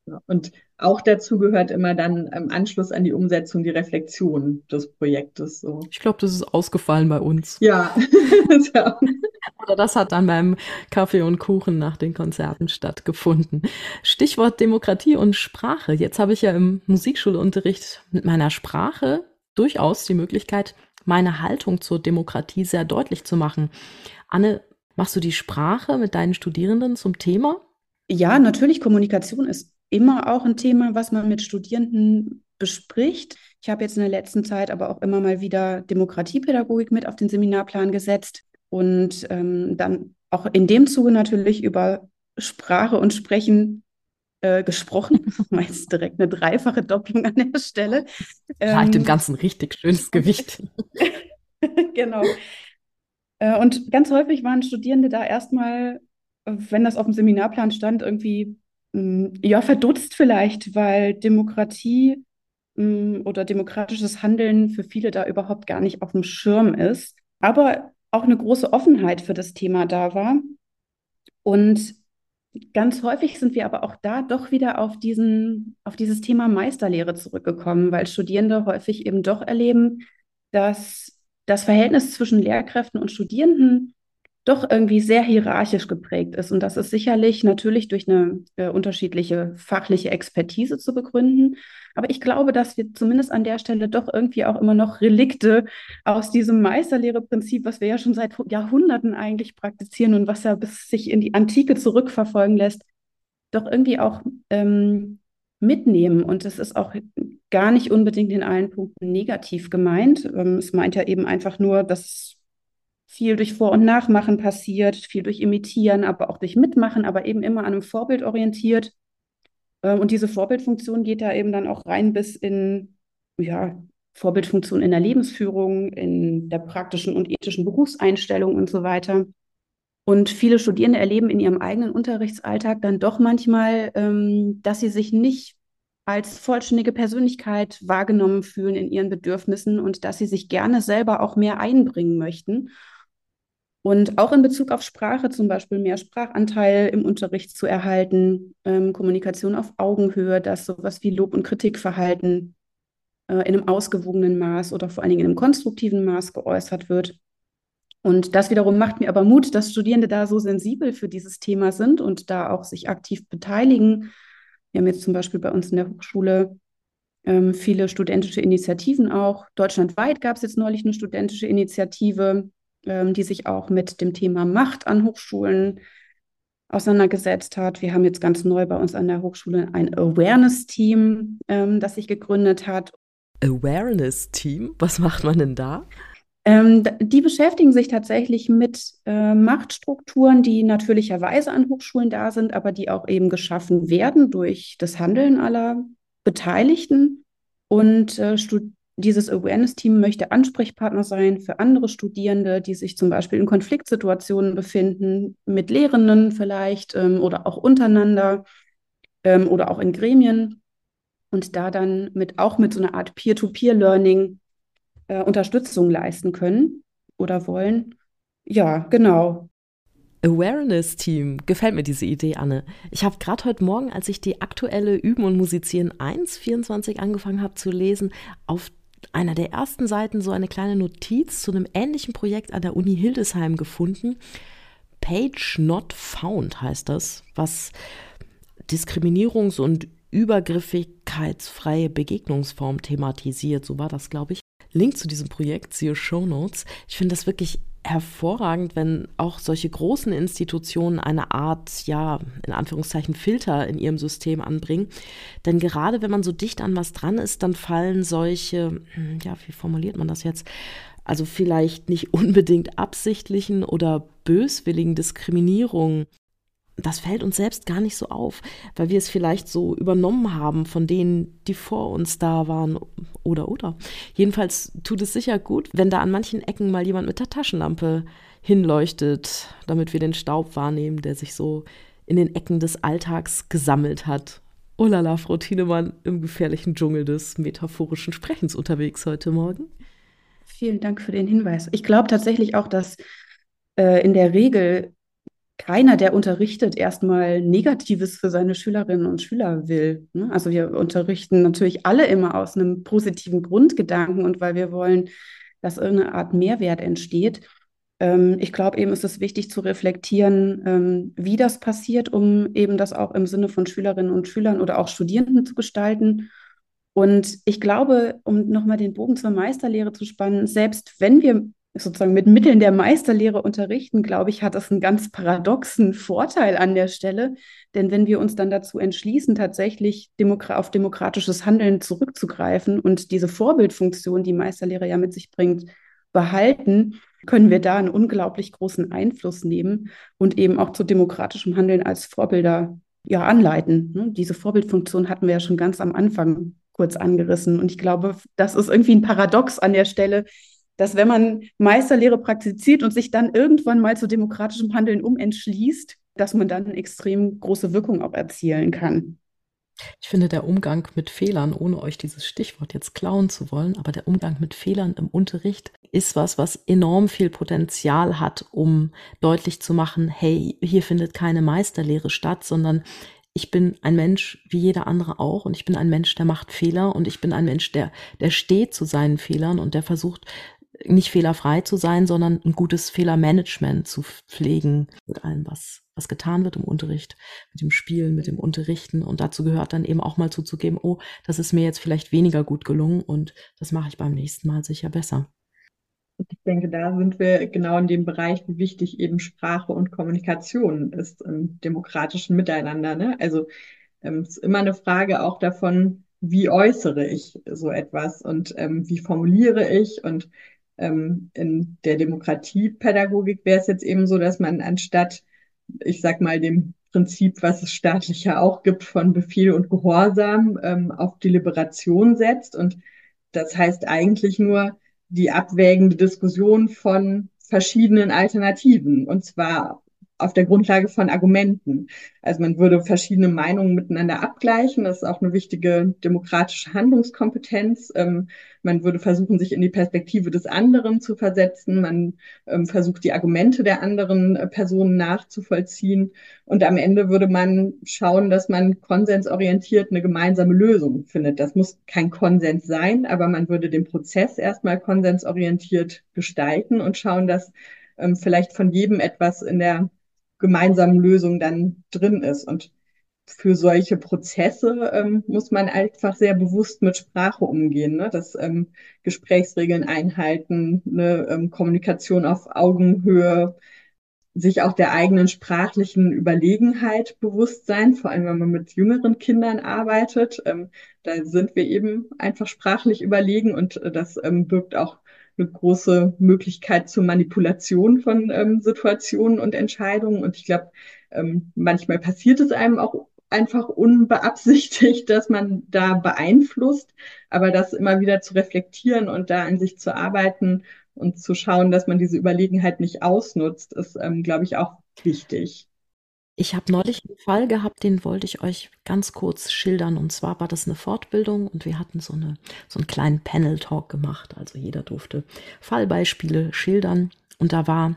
Ja. Und auch dazu gehört immer dann im Anschluss an die Umsetzung die Reflexion des Projektes. So. Ich glaube, das ist ausgefallen bei uns. Ja. Ja. Oder das hat dann beim Kaffee und Kuchen nach den Konzerten stattgefunden. Stichwort Demokratie und Sprache. Jetzt habe ich ja im Musikschulunterricht mit meiner Sprache durchaus die Möglichkeit, meine Haltung zur Demokratie sehr deutlich zu machen. Anne, machst du die Sprache mit deinen Studierenden zum Thema? Ja, natürlich, Kommunikation ist immer auch ein Thema, was man mit Studierenden bespricht. Ich habe jetzt in der letzten Zeit aber auch immer mal wieder Demokratiepädagogik mit auf den Seminarplan gesetzt und dann auch in dem Zuge natürlich über Sprache und Sprechen gesprochen. Meist direkt eine dreifache Doppelung an der Stelle. Gleich dem Ganzen richtig schönes Gewicht. Genau. Und ganz häufig waren Studierende da erstmal, wenn das auf dem Seminarplan stand, irgendwie ja, verdutzt vielleicht, weil Demokratie oder demokratisches Handeln für viele da überhaupt gar nicht auf dem Schirm ist. Aber auch eine große Offenheit für das Thema da war. Und ganz häufig sind wir aber auch da doch wieder auf dieses Thema Meisterlehre zurückgekommen, weil Studierende häufig eben doch erleben, dass das Verhältnis zwischen Lehrkräften und Studierenden doch irgendwie sehr hierarchisch geprägt ist. Und das ist sicherlich natürlich durch eine unterschiedliche fachliche Expertise zu begründen. Aber ich glaube, dass wir zumindest an der Stelle doch irgendwie auch immer noch Relikte aus diesem Meisterlehre-Prinzip, was wir ja schon seit Jahrhunderten eigentlich praktizieren und was ja bis sich in die Antike zurückverfolgen lässt, doch irgendwie auch mitnehmen. Und es ist auch gar nicht unbedingt in allen Punkten negativ gemeint. Es meint ja eben einfach nur, dass viel durch Vor- und Nachmachen passiert, viel durch Imitieren, aber auch durch Mitmachen, aber eben immer an einem Vorbild orientiert. Und diese Vorbildfunktion geht da eben dann auch rein bis in, ja, Vorbildfunktion in der Lebensführung, in der praktischen und ethischen Berufseinstellung und so weiter. Und viele Studierende erleben in ihrem eigenen Unterrichtsalltag dann doch manchmal, dass sie sich nicht als vollständige Persönlichkeit wahrgenommen fühlen in ihren Bedürfnissen und dass sie sich gerne selber auch mehr einbringen möchten. Und auch in Bezug auf Sprache zum Beispiel mehr Sprachanteil im Unterricht zu erhalten, Kommunikation auf Augenhöhe, dass sowas wie Lob- und Kritikverhalten in einem ausgewogenen Maß oder vor allen Dingen in einem konstruktiven Maß geäußert wird. Und das wiederum macht mir aber Mut, dass Studierende da so sensibel für dieses Thema sind und da auch sich aktiv beteiligen. Wir haben jetzt zum Beispiel bei uns in der Hochschule viele studentische Initiativen auch. Deutschlandweit gab es jetzt neulich eine studentische Initiative, die sich auch mit dem Thema Macht an Hochschulen auseinandergesetzt hat. Wir haben jetzt ganz neu bei uns an der Hochschule ein Awareness-Team, das sich gegründet hat. Awareness-Team? Was macht man denn da? Die beschäftigen sich tatsächlich mit Machtstrukturen, die natürlicherweise an Hochschulen da sind, aber die auch eben geschaffen werden durch das Handeln aller Beteiligten. Und dieses Awareness-Team möchte Ansprechpartner sein für andere Studierende, die sich zum Beispiel in Konfliktsituationen befinden, mit Lehrenden vielleicht oder auch untereinander oder auch in Gremien. Und da dann auch mit so einer Art Peer-to-Peer-Learning Unterstützung leisten können oder wollen. Ja, genau. Awareness-Team. Gefällt mir diese Idee, Anne. Ich habe gerade heute Morgen, als ich die aktuelle Üben und Musizieren 1.24 angefangen habe zu lesen, auf einer der ersten Seiten so eine kleine Notiz zu einem ähnlichen Projekt an der Uni Hildesheim gefunden. Page Not Found heißt das, was Diskriminierungs- und übergriffigkeitsfreie Begegnungsform thematisiert. So war das, glaube ich. Link zu diesem Projekt, siehe Shownotes. Ich finde das wirklich hervorragend, wenn auch solche großen Institutionen eine Art, ja, in Anführungszeichen Filter in ihrem System anbringen. Denn gerade wenn man so dicht an was dran ist, dann fallen solche, ja, wie formuliert man das jetzt? Also vielleicht nicht unbedingt absichtlichen oder böswilligen Diskriminierungen. Das fällt uns selbst gar nicht so auf, weil wir es vielleicht so übernommen haben von denen, die vor uns da waren oder. Jedenfalls tut es sicher gut, wenn da an manchen Ecken mal jemand mit der Taschenlampe hinleuchtet, damit wir den Staub wahrnehmen, der sich so in den Ecken des Alltags gesammelt hat. Oh la la, Frau Thielemann, im gefährlichen Dschungel des metaphorischen Sprechens unterwegs heute Morgen. Vielen Dank für den Hinweis. Ich glaube tatsächlich auch, dass in der Regel keiner, der unterrichtet, erstmal Negatives für seine Schülerinnen und Schüler will. Ne? Also wir unterrichten natürlich alle immer aus einem positiven Grundgedanken und weil wir wollen, dass irgendeine Art Mehrwert entsteht. Ich glaube eben, ist es wichtig zu reflektieren, wie das passiert, um eben das auch im Sinne von Schülerinnen und Schülern oder auch Studierenden zu gestalten. Und ich glaube, um nochmal den Bogen zur Meisterlehre zu spannen, selbst wenn wir sozusagen mit Mitteln der Meisterlehre unterrichten, glaube ich, hat das einen ganz paradoxen Vorteil an der Stelle. Denn wenn wir uns dann dazu entschließen, tatsächlich auf demokratisches Handeln zurückzugreifen und diese Vorbildfunktion, die Meisterlehre ja mit sich bringt, behalten, können wir da einen unglaublich großen Einfluss nehmen und eben auch zu demokratischem Handeln als Vorbilder ja, anleiten. Ne? Diese Vorbildfunktion hatten wir ja schon ganz am Anfang kurz angerissen. Und ich glaube, das ist irgendwie ein Paradox an der Stelle, dass wenn man Meisterlehre praktiziert und sich dann irgendwann mal zu demokratischem Handeln umentschließt, dass man dann eine extrem große Wirkung auch erzielen kann. Ich finde, der Umgang mit Fehlern, ohne euch dieses Stichwort jetzt klauen zu wollen, aber der Umgang mit Fehlern im Unterricht ist was enorm viel Potenzial hat, um deutlich zu machen, hey, hier findet keine Meisterlehre statt, sondern ich bin ein Mensch wie jeder andere auch und ich bin ein Mensch, der macht Fehler und ich bin ein Mensch, der steht zu seinen Fehlern und der versucht, nicht fehlerfrei zu sein, sondern ein gutes Fehlermanagement zu pflegen mit allem, was getan wird im Unterricht, mit dem Spielen, mit dem Unterrichten. Und dazu gehört dann eben auch mal zuzugeben, oh, das ist mir jetzt vielleicht weniger gut gelungen und das mache ich beim nächsten Mal sicher besser. Ich denke, da sind wir genau in dem Bereich, wie wichtig eben Sprache und Kommunikation ist im demokratischen Miteinander. Ne? Also es ist immer eine Frage auch davon, wie äußere ich so etwas und wie formuliere ich. Und in der Demokratiepädagogik wäre es jetzt eben so, dass man anstatt, ich sag mal, dem Prinzip, was es staatlich ja auch gibt, von Befehl und Gehorsam auf Deliberation setzt. Und das heißt eigentlich nur die abwägende Diskussion von verschiedenen Alternativen, und zwar auf der Grundlage von Argumenten. Also man würde verschiedene Meinungen miteinander abgleichen. Das ist auch eine wichtige demokratische Handlungskompetenz. Man würde versuchen, sich in die Perspektive des anderen zu versetzen. Man versucht, die Argumente der anderen Personen nachzuvollziehen. Und am Ende würde man schauen, dass man konsensorientiert eine gemeinsame Lösung findet. Das muss kein Konsens sein, aber man würde den Prozess erstmal konsensorientiert gestalten und schauen, dass vielleicht von jedem etwas in der gemeinsamen Lösung dann drin ist. Und für solche Prozesse muss man einfach sehr bewusst mit Sprache umgehen, ne? Das Gesprächsregeln einhalten, eine Kommunikation auf Augenhöhe, sich auch der eigenen sprachlichen Überlegenheit bewusst sein, vor allem wenn man mit jüngeren Kindern arbeitet. Da sind wir eben einfach sprachlich überlegen und das birgt auch eine große Möglichkeit zur Manipulation von Situationen und Entscheidungen. Und ich glaube, manchmal passiert es einem auch einfach unbeabsichtigt, dass man da beeinflusst, aber das immer wieder zu reflektieren und da an sich zu arbeiten und zu schauen, dass man diese Überlegenheit nicht ausnutzt, ist, glaube ich, auch wichtig. Ich habe neulich einen Fall gehabt, den wollte ich euch ganz kurz schildern. Und zwar war das eine Fortbildung und wir hatten so einen kleinen Panel-Talk gemacht. Also jeder durfte Fallbeispiele schildern. Und da war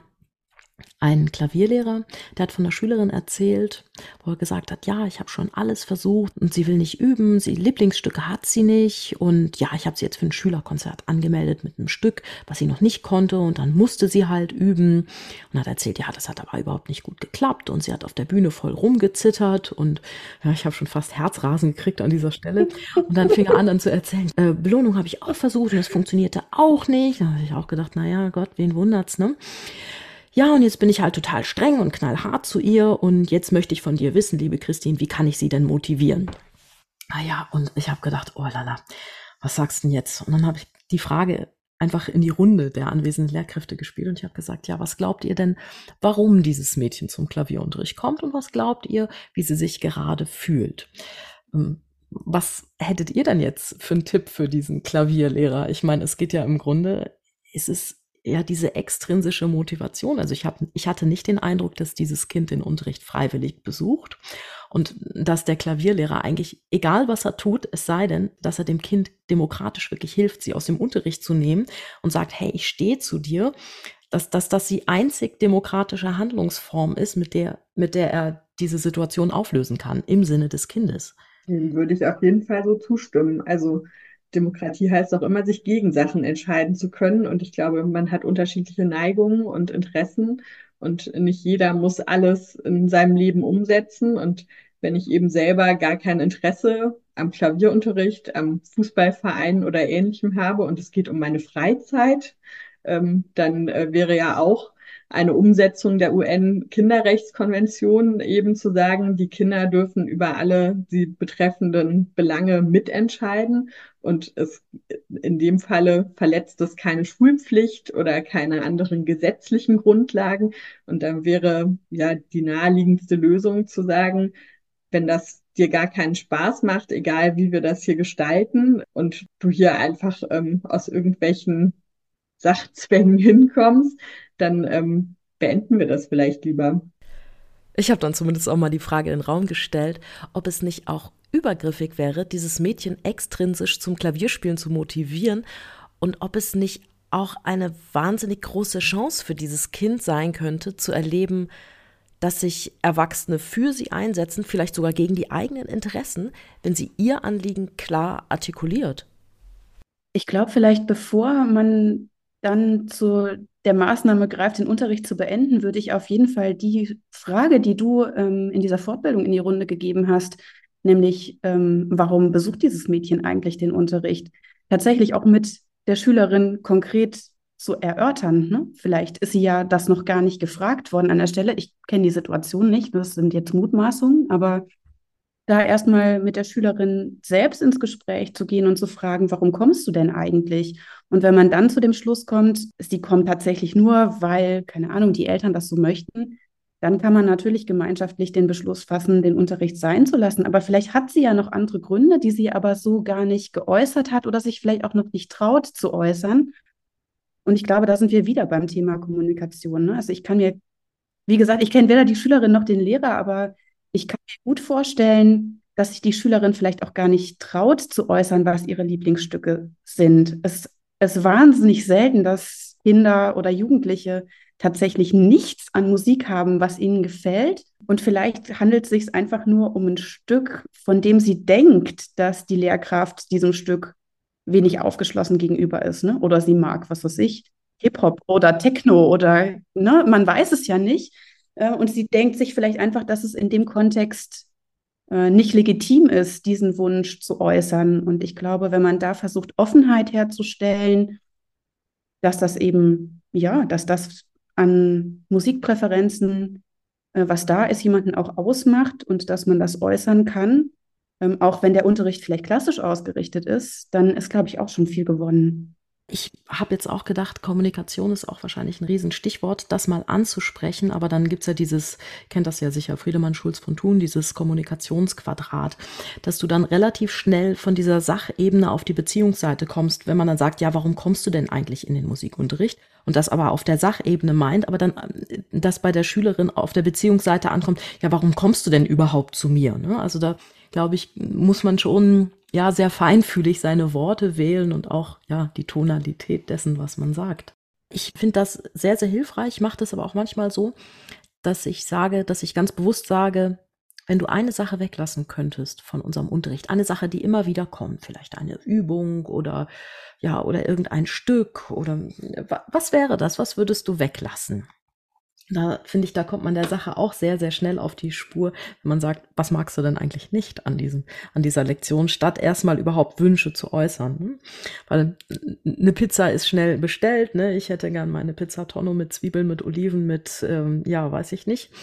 ein Klavierlehrer, der hat von einer Schülerin erzählt, wo er gesagt hat, ja, ich habe schon alles versucht und sie will nicht üben, sie Lieblingsstücke hat sie nicht und ja, ich habe sie jetzt für ein Schülerkonzert angemeldet mit einem Stück, was sie noch nicht konnte und dann musste sie halt üben und hat erzählt, ja, das hat aber überhaupt nicht gut geklappt und sie hat auf der Bühne voll rumgezittert und ja, ich habe schon fast Herzrasen gekriegt an dieser Stelle und dann fing er an dann zu erzählen, Belohnung habe ich auch versucht und es funktionierte auch nicht. Da habe ich auch gedacht, naja, Gott, wen wundert's, ne? Ja, und jetzt bin ich halt total streng und knallhart zu ihr und jetzt möchte ich von dir wissen, liebe Christine, wie kann ich sie denn motivieren? Naja, und ich habe gedacht, oh lala, was sagst du denn jetzt? Und dann habe ich die Frage einfach in die Runde der anwesenden Lehrkräfte gespielt und ich habe gesagt, ja, was glaubt ihr denn, warum dieses Mädchen zum Klavierunterricht kommt und was glaubt ihr, wie sie sich gerade fühlt? Was hättet ihr denn jetzt für einen Tipp für diesen Klavierlehrer? Ich meine, es geht ja im Grunde, es ist ja diese extrinsische Motivation. Also ich hatte nicht den Eindruck, dass dieses Kind den Unterricht freiwillig besucht und dass der Klavierlehrer eigentlich, egal was er tut, es sei denn, dass er dem Kind demokratisch wirklich hilft, sie aus dem Unterricht zu nehmen und sagt, hey, ich stehe zu dir, dass das die einzig demokratische Handlungsform ist, mit der er diese Situation auflösen kann, im Sinne des Kindes. Dem würde ich auf jeden Fall so zustimmen. Also Demokratie heißt auch immer, sich gegen Sachen entscheiden zu können. Und ich glaube, man hat unterschiedliche Neigungen und Interessen und nicht jeder muss alles in seinem Leben umsetzen. Und wenn ich eben selber gar kein Interesse am Klavierunterricht, am Fußballverein oder Ähnlichem habe und es geht um meine Freizeit, dann wäre ja auch eine Umsetzung der UN-Kinderrechtskonvention eben zu sagen, die Kinder dürfen über alle sie betreffenden Belange mitentscheiden. Und in dem Falle verletzt es keine Schulpflicht oder keine anderen gesetzlichen Grundlagen. Und dann wäre ja die naheliegendste Lösung zu sagen, wenn das dir gar keinen Spaß macht, egal wie wir das hier gestalten und du hier einfach aus irgendwelchen Sachzwängen hinkommst, dann beenden wir das vielleicht lieber. Ich habe dann zumindest auch mal die Frage in den Raum gestellt, ob es nicht auch übergriffig wäre, dieses Mädchen extrinsisch zum Klavierspielen zu motivieren und ob es nicht auch eine wahnsinnig große Chance für dieses Kind sein könnte, zu erleben, dass sich Erwachsene für sie einsetzen, vielleicht sogar gegen die eigenen Interessen, wenn sie ihr Anliegen klar artikuliert. Ich glaube, vielleicht bevor man dann zu der Maßnahme greift, den Unterricht zu beenden, würde ich auf jeden Fall die Frage, die du in dieser Fortbildung in die Runde gegeben hast, nämlich warum besucht dieses Mädchen eigentlich den Unterricht, tatsächlich auch mit der Schülerin konkret zu erörtern. Ne? Vielleicht ist sie ja das noch gar nicht gefragt worden an der Stelle. Ich kenne die Situation nicht, das sind jetzt Mutmaßungen, aber da erstmal mit der Schülerin selbst ins Gespräch zu gehen und zu fragen, warum kommst du denn eigentlich? Und wenn man dann zu dem Schluss kommt, sie kommt tatsächlich nur, weil, keine Ahnung, die Eltern das so möchten, dann kann man natürlich gemeinschaftlich den Beschluss fassen, den Unterricht sein zu lassen. Aber vielleicht hat sie ja noch andere Gründe, die sie aber so gar nicht geäußert hat oder sich vielleicht auch noch nicht traut zu äußern. Und ich glaube, da sind wir wieder beim Thema Kommunikation. Ne? Also ich kann mir, wie gesagt, ich kenne weder die Schülerin noch den Lehrer, aber ich kann mir gut vorstellen, dass sich die Schülerin vielleicht auch gar nicht traut zu äußern, was ihre Lieblingsstücke sind. Es ist wahnsinnig selten, dass Kinder oder Jugendliche tatsächlich nichts an Musik haben, was ihnen gefällt. Und vielleicht handelt es sich einfach nur um ein Stück, von dem sie denkt, dass die Lehrkraft diesem Stück wenig aufgeschlossen gegenüber ist, ne? Oder sie mag, was weiß ich, Hip-Hop oder Techno oder, ne? Man weiß es ja nicht. Und sie denkt sich vielleicht einfach, dass es in dem Kontext nicht legitim ist, diesen Wunsch zu äußern. Und ich glaube, wenn man da versucht, Offenheit herzustellen, dass das eben, ja, dass das an Musikpräferenzen, was da ist, jemanden auch ausmacht und dass man das äußern kann, auch wenn der Unterricht vielleicht klassisch ausgerichtet ist, dann ist, glaube ich, auch schon viel gewonnen. Ich habe jetzt auch gedacht, Kommunikation ist auch wahrscheinlich ein Riesenstichwort, das mal anzusprechen, aber dann gibt's ja dieses, kennt das ja sicher, Friedemann Schulz von Thun, dieses Kommunikationsquadrat, dass du dann relativ schnell von dieser Sachebene auf die Beziehungsseite kommst, wenn man dann sagt, ja, warum kommst du denn eigentlich in den Musikunterricht? Und das aber auf der Sachebene meint, aber dann, das bei der Schülerin auf der Beziehungsseite ankommt, ja, warum kommst du denn überhaupt zu mir? Ne? Also da, glaube ich, muss man schon ja sehr feinfühlig seine Worte wählen und auch ja die Tonalität dessen, was man sagt. Ich finde das sehr, sehr hilfreich, mache das aber auch manchmal so, dass ich ganz bewusst sage, wenn du eine Sache weglassen könntest von unserem Unterricht, eine Sache, die immer wieder kommt, vielleicht eine Übung oder ja, oder irgendein Stück oder was wäre das? Was würdest du weglassen? Da finde ich, da kommt man der Sache auch sehr, sehr schnell auf die Spur, wenn man sagt, was magst du denn eigentlich nicht an dieser Lektion, statt erstmal überhaupt Wünsche zu äußern. Ne? Weil eine Pizza ist schnell bestellt, ne? Ich hätte gern meine Pizza Tonno mit Zwiebeln, mit Oliven, mit, ja, weiß ich nicht.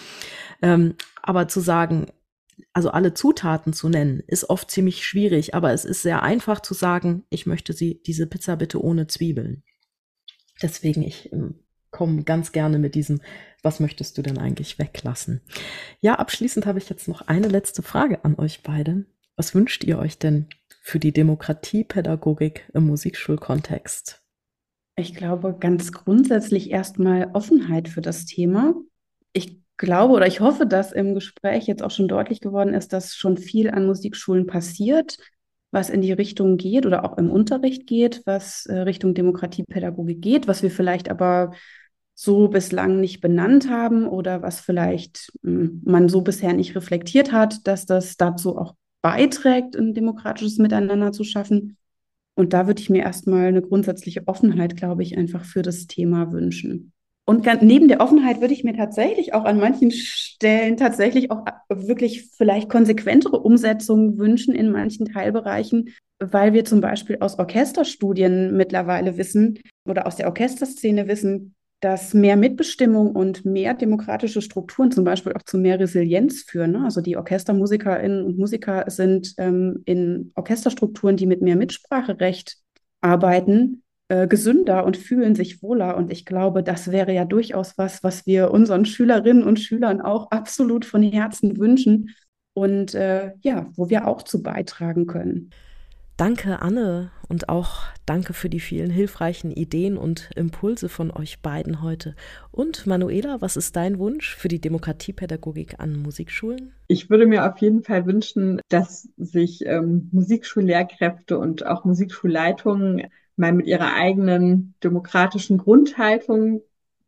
Aber zu sagen, also alle Zutaten zu nennen, ist oft ziemlich schwierig, aber es ist sehr einfach zu sagen, ich möchte diese Pizza bitte ohne Zwiebeln. Deswegen, ich komme ganz gerne mit diesem, was möchtest du denn eigentlich weglassen? Ja, abschließend habe ich jetzt noch eine letzte Frage an euch beide. Was wünscht ihr euch denn für die Demokratiepädagogik im Musikschulkontext? Ich glaube, ganz grundsätzlich erstmal Offenheit für das Thema. Ich glaube oder ich hoffe, dass im Gespräch jetzt auch schon deutlich geworden ist, dass schon viel an Musikschulen passiert, was in die Richtung geht oder auch im Unterricht geht, was Richtung Demokratiepädagogik geht, was wir vielleicht aber so bislang nicht benannt haben oder was vielleicht man so bisher nicht reflektiert hat, dass das dazu auch beiträgt, ein demokratisches Miteinander zu schaffen. Und da würde ich mir erstmal eine grundsätzliche Offenheit, glaube ich, einfach für das Thema wünschen. Und neben der Offenheit würde ich mir tatsächlich auch an manchen Stellen tatsächlich auch wirklich vielleicht konsequentere Umsetzungen wünschen in manchen Teilbereichen, weil wir zum Beispiel aus Orchesterstudien mittlerweile wissen oder aus der Orchesterszene wissen, dass mehr Mitbestimmung und mehr demokratische Strukturen zum Beispiel auch zu mehr Resilienz führen. Ne? Also die Orchestermusikerinnen und Musiker sind in Orchesterstrukturen, die mit mehr Mitspracherecht arbeiten, gesünder und fühlen sich wohler. Und ich glaube, das wäre ja durchaus was, was wir unseren Schülerinnen und Schülern auch absolut von Herzen wünschen und ja, wo wir auch zu beitragen können. Danke, Anne, und auch danke für die vielen hilfreichen Ideen und Impulse von euch beiden heute. Und Manuela, was ist dein Wunsch für die Demokratiepädagogik an Musikschulen? Ich würde mir auf jeden Fall wünschen, dass sich Musikschullehrkräfte und auch Musikschulleitungen mal mit ihrer eigenen demokratischen Grundhaltung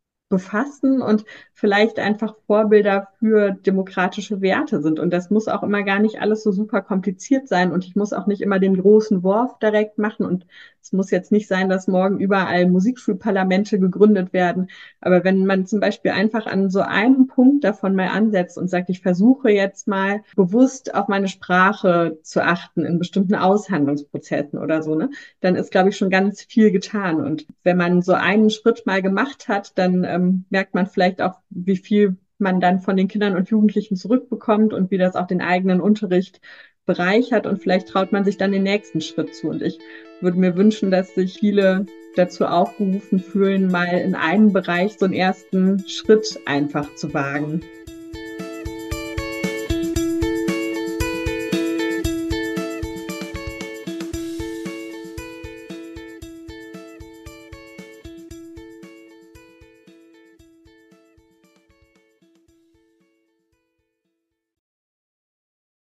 befassen und vielleicht einfach Vorbilder für demokratische Werte sind. Und das muss auch immer gar nicht alles so super kompliziert sein. Und ich muss auch nicht immer den großen Wurf direkt machen. Und es muss jetzt nicht sein, dass morgen überall Musikschulparlamente gegründet werden. Aber wenn man zum Beispiel einfach an so einem Punkt davon mal ansetzt und sagt, ich versuche jetzt mal bewusst auf meine Sprache zu achten in bestimmten Aushandlungsprozessen oder so, ne, dann ist, glaube ich, schon ganz viel getan. Und wenn man so einen Schritt mal gemacht hat, dann merkt man vielleicht auch, wie viel man dann von den Kindern und Jugendlichen zurückbekommt und wie das auch den eigenen Unterricht bereichert. Und vielleicht traut man sich dann den nächsten Schritt zu. Und ich würde mir wünschen, dass sich viele dazu aufgerufen fühlen, mal in einem Bereich so einen ersten Schritt einfach zu wagen.